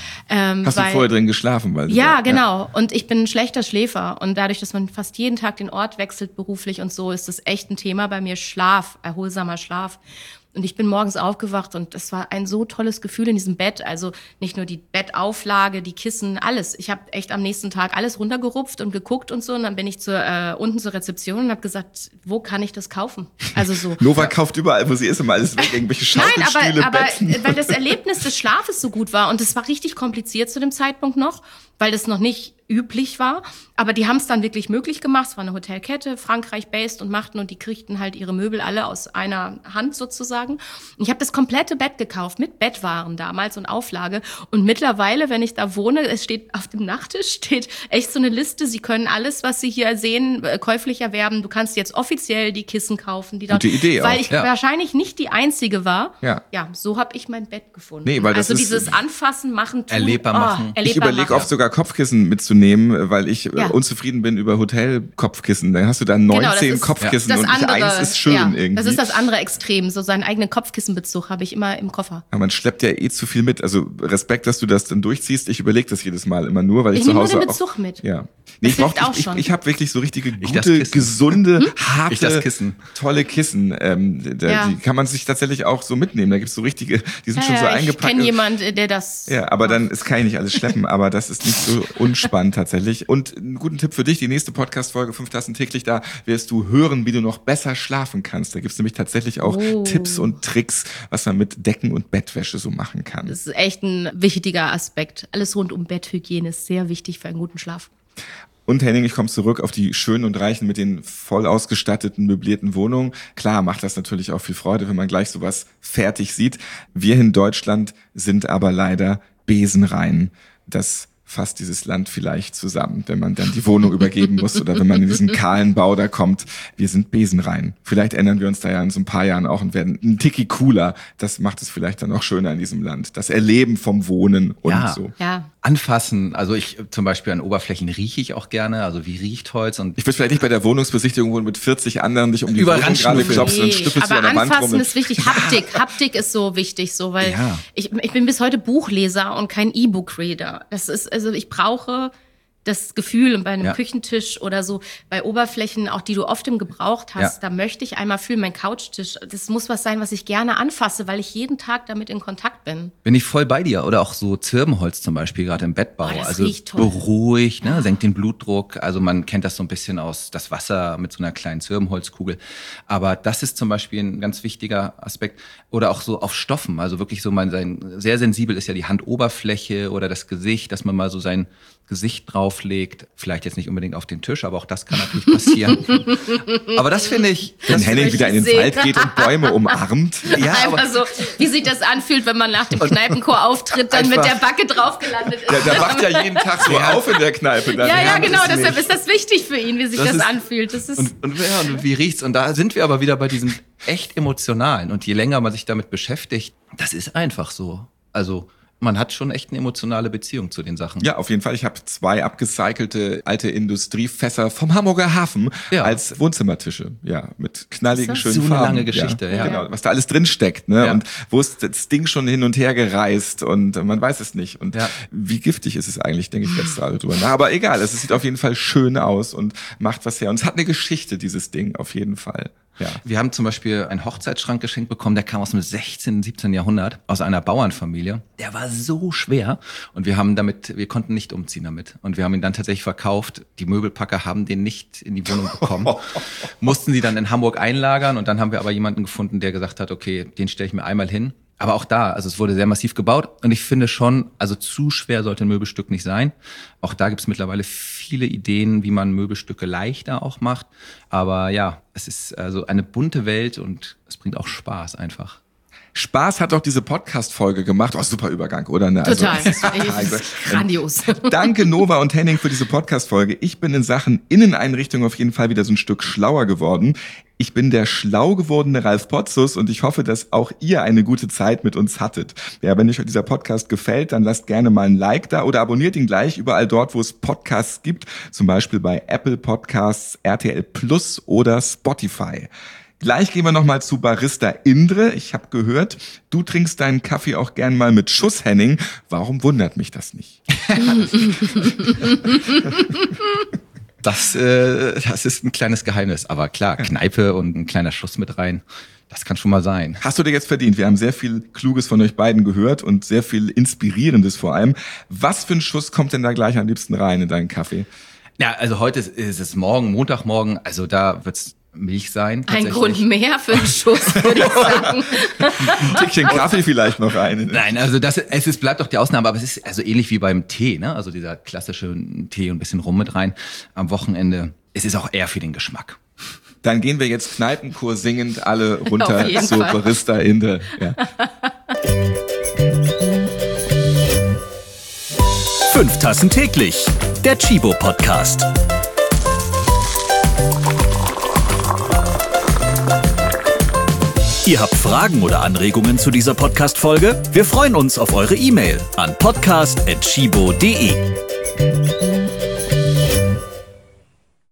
Hast du vorher drin geschlafen? Ja, genau. Und ich bin ein schlechter Schläfer. Und dadurch, dass man fast jeden Tag den Ort wechselt beruflich und so, ist das echt ein Thema bei mir. Schlaf, erholsamer Schlaf. Und ich bin morgens aufgewacht und das war ein so tolles Gefühl in diesem Bett. Also nicht nur die Bettauflage, die Kissen, alles. Ich habe echt am nächsten Tag alles runtergerupft und geguckt und so. Und dann bin ich unten zur Rezeption und habe gesagt, wo kann ich das kaufen? Also so. Nova kauft überall, wo sie ist, immer alles weg. Irgendwelche Schaukelstühle, Nein, aber Betten. weil das Erlebnis des Schlafes so gut war. Und es war richtig kompliziert zu dem Zeitpunkt noch, weil das noch nicht üblich war. Aber die haben es dann wirklich möglich gemacht. Es war eine Hotelkette, Frankreich-based und machten und die kriegten halt ihre Möbel alle aus einer Hand sozusagen. Und ich habe das komplette Bett gekauft mit Bettwaren damals und Auflage. Und mittlerweile, wenn ich da wohne, es steht auf dem Nachttisch steht echt so eine Liste. Sie können alles, was Sie hier sehen, käuflich erwerben. Du kannst jetzt offiziell die Kissen kaufen, die dort. Gute Idee weil auch. ich wahrscheinlich nicht die Einzige war. Ja, so habe ich mein Bett gefunden. Nee, weil das also ist dieses Anfassen, Machen, Tun. Erlebbar machen. Ich überlege oft sogar Kopfkissen mitzunehmen, weil ich unzufrieden bin über Hotelkopfkissen. Dann hast du da 19 Kopfkissen und nicht eins ist schön irgendwie. Das ist das andere Extrem. So seinen eigenen Kopfkissenbezug habe ich immer im Koffer. Ja, man schleppt ja zu viel mit. Also Respekt, dass du das dann durchziehst. Ich überlege das jedes Mal immer nur, weil ich zu Hause nehme nur den Bezug mit. Ja. Nee, ich habe wirklich so richtige gute, gesunde, harte, tolle Kissen. Die kann man sich tatsächlich auch so mitnehmen. Da gibt's so richtige, die sind schon so eingepackt. Ich kenne jemanden, der das Ja, aber dann kann ich nicht alles schleppen, aber das ist nicht so unspannend tatsächlich. Und einen guten Tipp für dich, die nächste Podcast-Folge 5 Tassen täglich, da wirst du hören, wie du noch besser schlafen kannst. Da gibt's nämlich tatsächlich auch Tipps und Tricks, was man mit Decken und Bettwäsche so machen kann. Das ist echt ein wichtiger Aspekt. Alles rund um Betthygiene ist sehr wichtig für einen guten Schlaf. Und Henning, ich komme zurück auf die Schönen und Reichen mit den voll ausgestatteten, möblierten Wohnungen. Klar macht das natürlich auch viel Freude, wenn man gleich sowas fertig sieht. Wir in Deutschland sind aber leider besenrein. Das fasst dieses Land vielleicht zusammen, wenn man dann die Wohnung übergeben muss oder wenn man in diesen kahlen Bau da kommt. Wir sind besenrein. Vielleicht ändern wir uns da ja in so ein paar Jahren auch und werden ein Ticki cooler. Das macht es vielleicht dann auch schöner in diesem Land. Das Erleben vom Wohnen und so. Ja. Anfassen, also ich zum Beispiel an Oberflächen rieche ich auch gerne, also wie riecht Holz und ich würde vielleicht nicht bei der Wohnungsbesichtigung, wo du mit 40 anderen dich um die Wohnung gerade klopfst und stüffelst aber an der Wand rum. Anfassen ist wichtig, Haptik ist so wichtig, so, weil ich bin bis heute Buchleser und kein E-Book-Reader. Das ist, also ich brauche das Gefühl, und bei einem Küchentisch oder so, bei Oberflächen, auch die du oft im Gebrauch hast, da möchte ich einmal fühlen, mein Couchtisch, das muss was sein, was ich gerne anfasse, weil ich jeden Tag damit in Kontakt bin. Bin ich voll bei dir. Oder auch so Zirbenholz zum Beispiel, gerade im Bettbau. Das also riecht toll. beruhigt, ne? Senkt den Blutdruck. Also man kennt das so ein bisschen aus das Wasser mit so einer kleinen Zirbenholzkugel. Aber das ist zum Beispiel ein ganz wichtiger Aspekt. Oder auch so auf Stoffen. Also wirklich so sehr sensibel ist ja die Handoberfläche oder das Gesicht, dass man mal so sein Gesicht drauflegt. Vielleicht jetzt nicht unbedingt auf den Tisch, aber auch das kann natürlich passieren. Aber das finde ich... Wenn Henning wieder in den Wald geht und Bäume umarmt. Ja, einfach so, wie sich das anfühlt, wenn man nach dem Kneipenchor-Auftritt dann mit der Backe drauf gelandet ist. Der wacht ja jeden Tag so auf in der Kneipe. Ja, genau, deshalb ist das wichtig für ihn, wie sich das anfühlt. Das ist und wie riecht's? Und da sind wir aber wieder bei diesem echt Emotionalen. Und je länger man sich damit beschäftigt, das ist einfach so. Also man hat schon echt eine emotionale Beziehung zu den Sachen. Ja, auf jeden Fall. Ich habe 2 abgecycelte alte Industriefässer vom Hamburger Hafen als Wohnzimmertische. Ja, mit knalligen, schönen so Farben. Eine lange Geschichte, ja. Genau, was da alles drin steckt, ne? Ja. Und wo ist das Ding schon hin und her gereist und man weiß es nicht. Und wie giftig ist es eigentlich, denke ich jetzt gerade drüber nach. Aber egal, es sieht auf jeden Fall schön aus und macht was her. Und es hat eine Geschichte, dieses Ding, auf jeden Fall. Ja. Wir haben zum Beispiel einen Hochzeitsschrank geschenkt bekommen, der kam aus dem 16., 17. Jahrhundert, aus einer Bauernfamilie. Der war so schwer und wir konnten nicht umziehen damit. Und wir haben ihn dann tatsächlich verkauft. Die Möbelpacker haben den nicht in die Wohnung bekommen. Mussten sie dann in Hamburg einlagern und dann haben wir aber jemanden gefunden, der gesagt hat, okay, den stelle ich mir einmal hin. Aber auch da, also es wurde sehr massiv gebaut und ich finde schon, also zu schwer sollte ein Möbelstück nicht sein. Auch da gibt es mittlerweile viele Ideen, wie man Möbelstücke leichter auch macht. Aber ja, es ist also eine bunte Welt und es bringt auch Spaß einfach. Spaß hat auch diese Podcast-Folge gemacht. Oh, super Übergang, oder? Ne? Total. Also, grandios. Danke Nova und Henning für diese Podcast-Folge. Ich bin in Sachen Inneneinrichtung auf jeden Fall wieder so ein Stück schlauer geworden. Ich bin der schlau gewordene Ralf Potzus und ich hoffe, dass auch ihr eine gute Zeit mit uns hattet. Ja, wenn euch dieser Podcast gefällt, dann lasst gerne mal ein Like da oder abonniert ihn gleich überall dort, wo es Podcasts gibt. Zum Beispiel bei Apple Podcasts, RTL Plus oder Spotify. Gleich gehen wir nochmal zu Barista Indre. Ich habe gehört, du trinkst deinen Kaffee auch gern mal mit Schuss, Henning. Warum wundert mich das nicht? Das ist ein kleines Geheimnis. Aber klar, Kneipe und ein kleiner Schuss mit rein, das kann schon mal sein. Hast du dir jetzt verdient? Wir haben sehr viel Kluges von euch beiden gehört und sehr viel Inspirierendes vor allem. Was für ein Schuss kommt denn da gleich am liebsten rein in deinen Kaffee? Ja, also heute ist es Montagmorgen, also da wird's Milch sein. Ein Grund mehr für einen Schuss, würde ich sagen. Ein Tickchen Kaffee vielleicht noch rein. Nein, also bleibt doch die Ausnahme, aber es ist also ähnlich wie beim Tee, ne? Also dieser klassische Tee und ein bisschen Rum mit rein am Wochenende. Es ist auch eher für den Geschmack. Dann gehen wir jetzt Kneipenchor singend alle runter zu Barista Indre. Ja. 5 Tassen täglich, der Chibo Podcast. Ihr habt Fragen oder Anregungen zu dieser Podcast-Folge? Wir freuen uns auf eure E-Mail an podcast@chibo.de.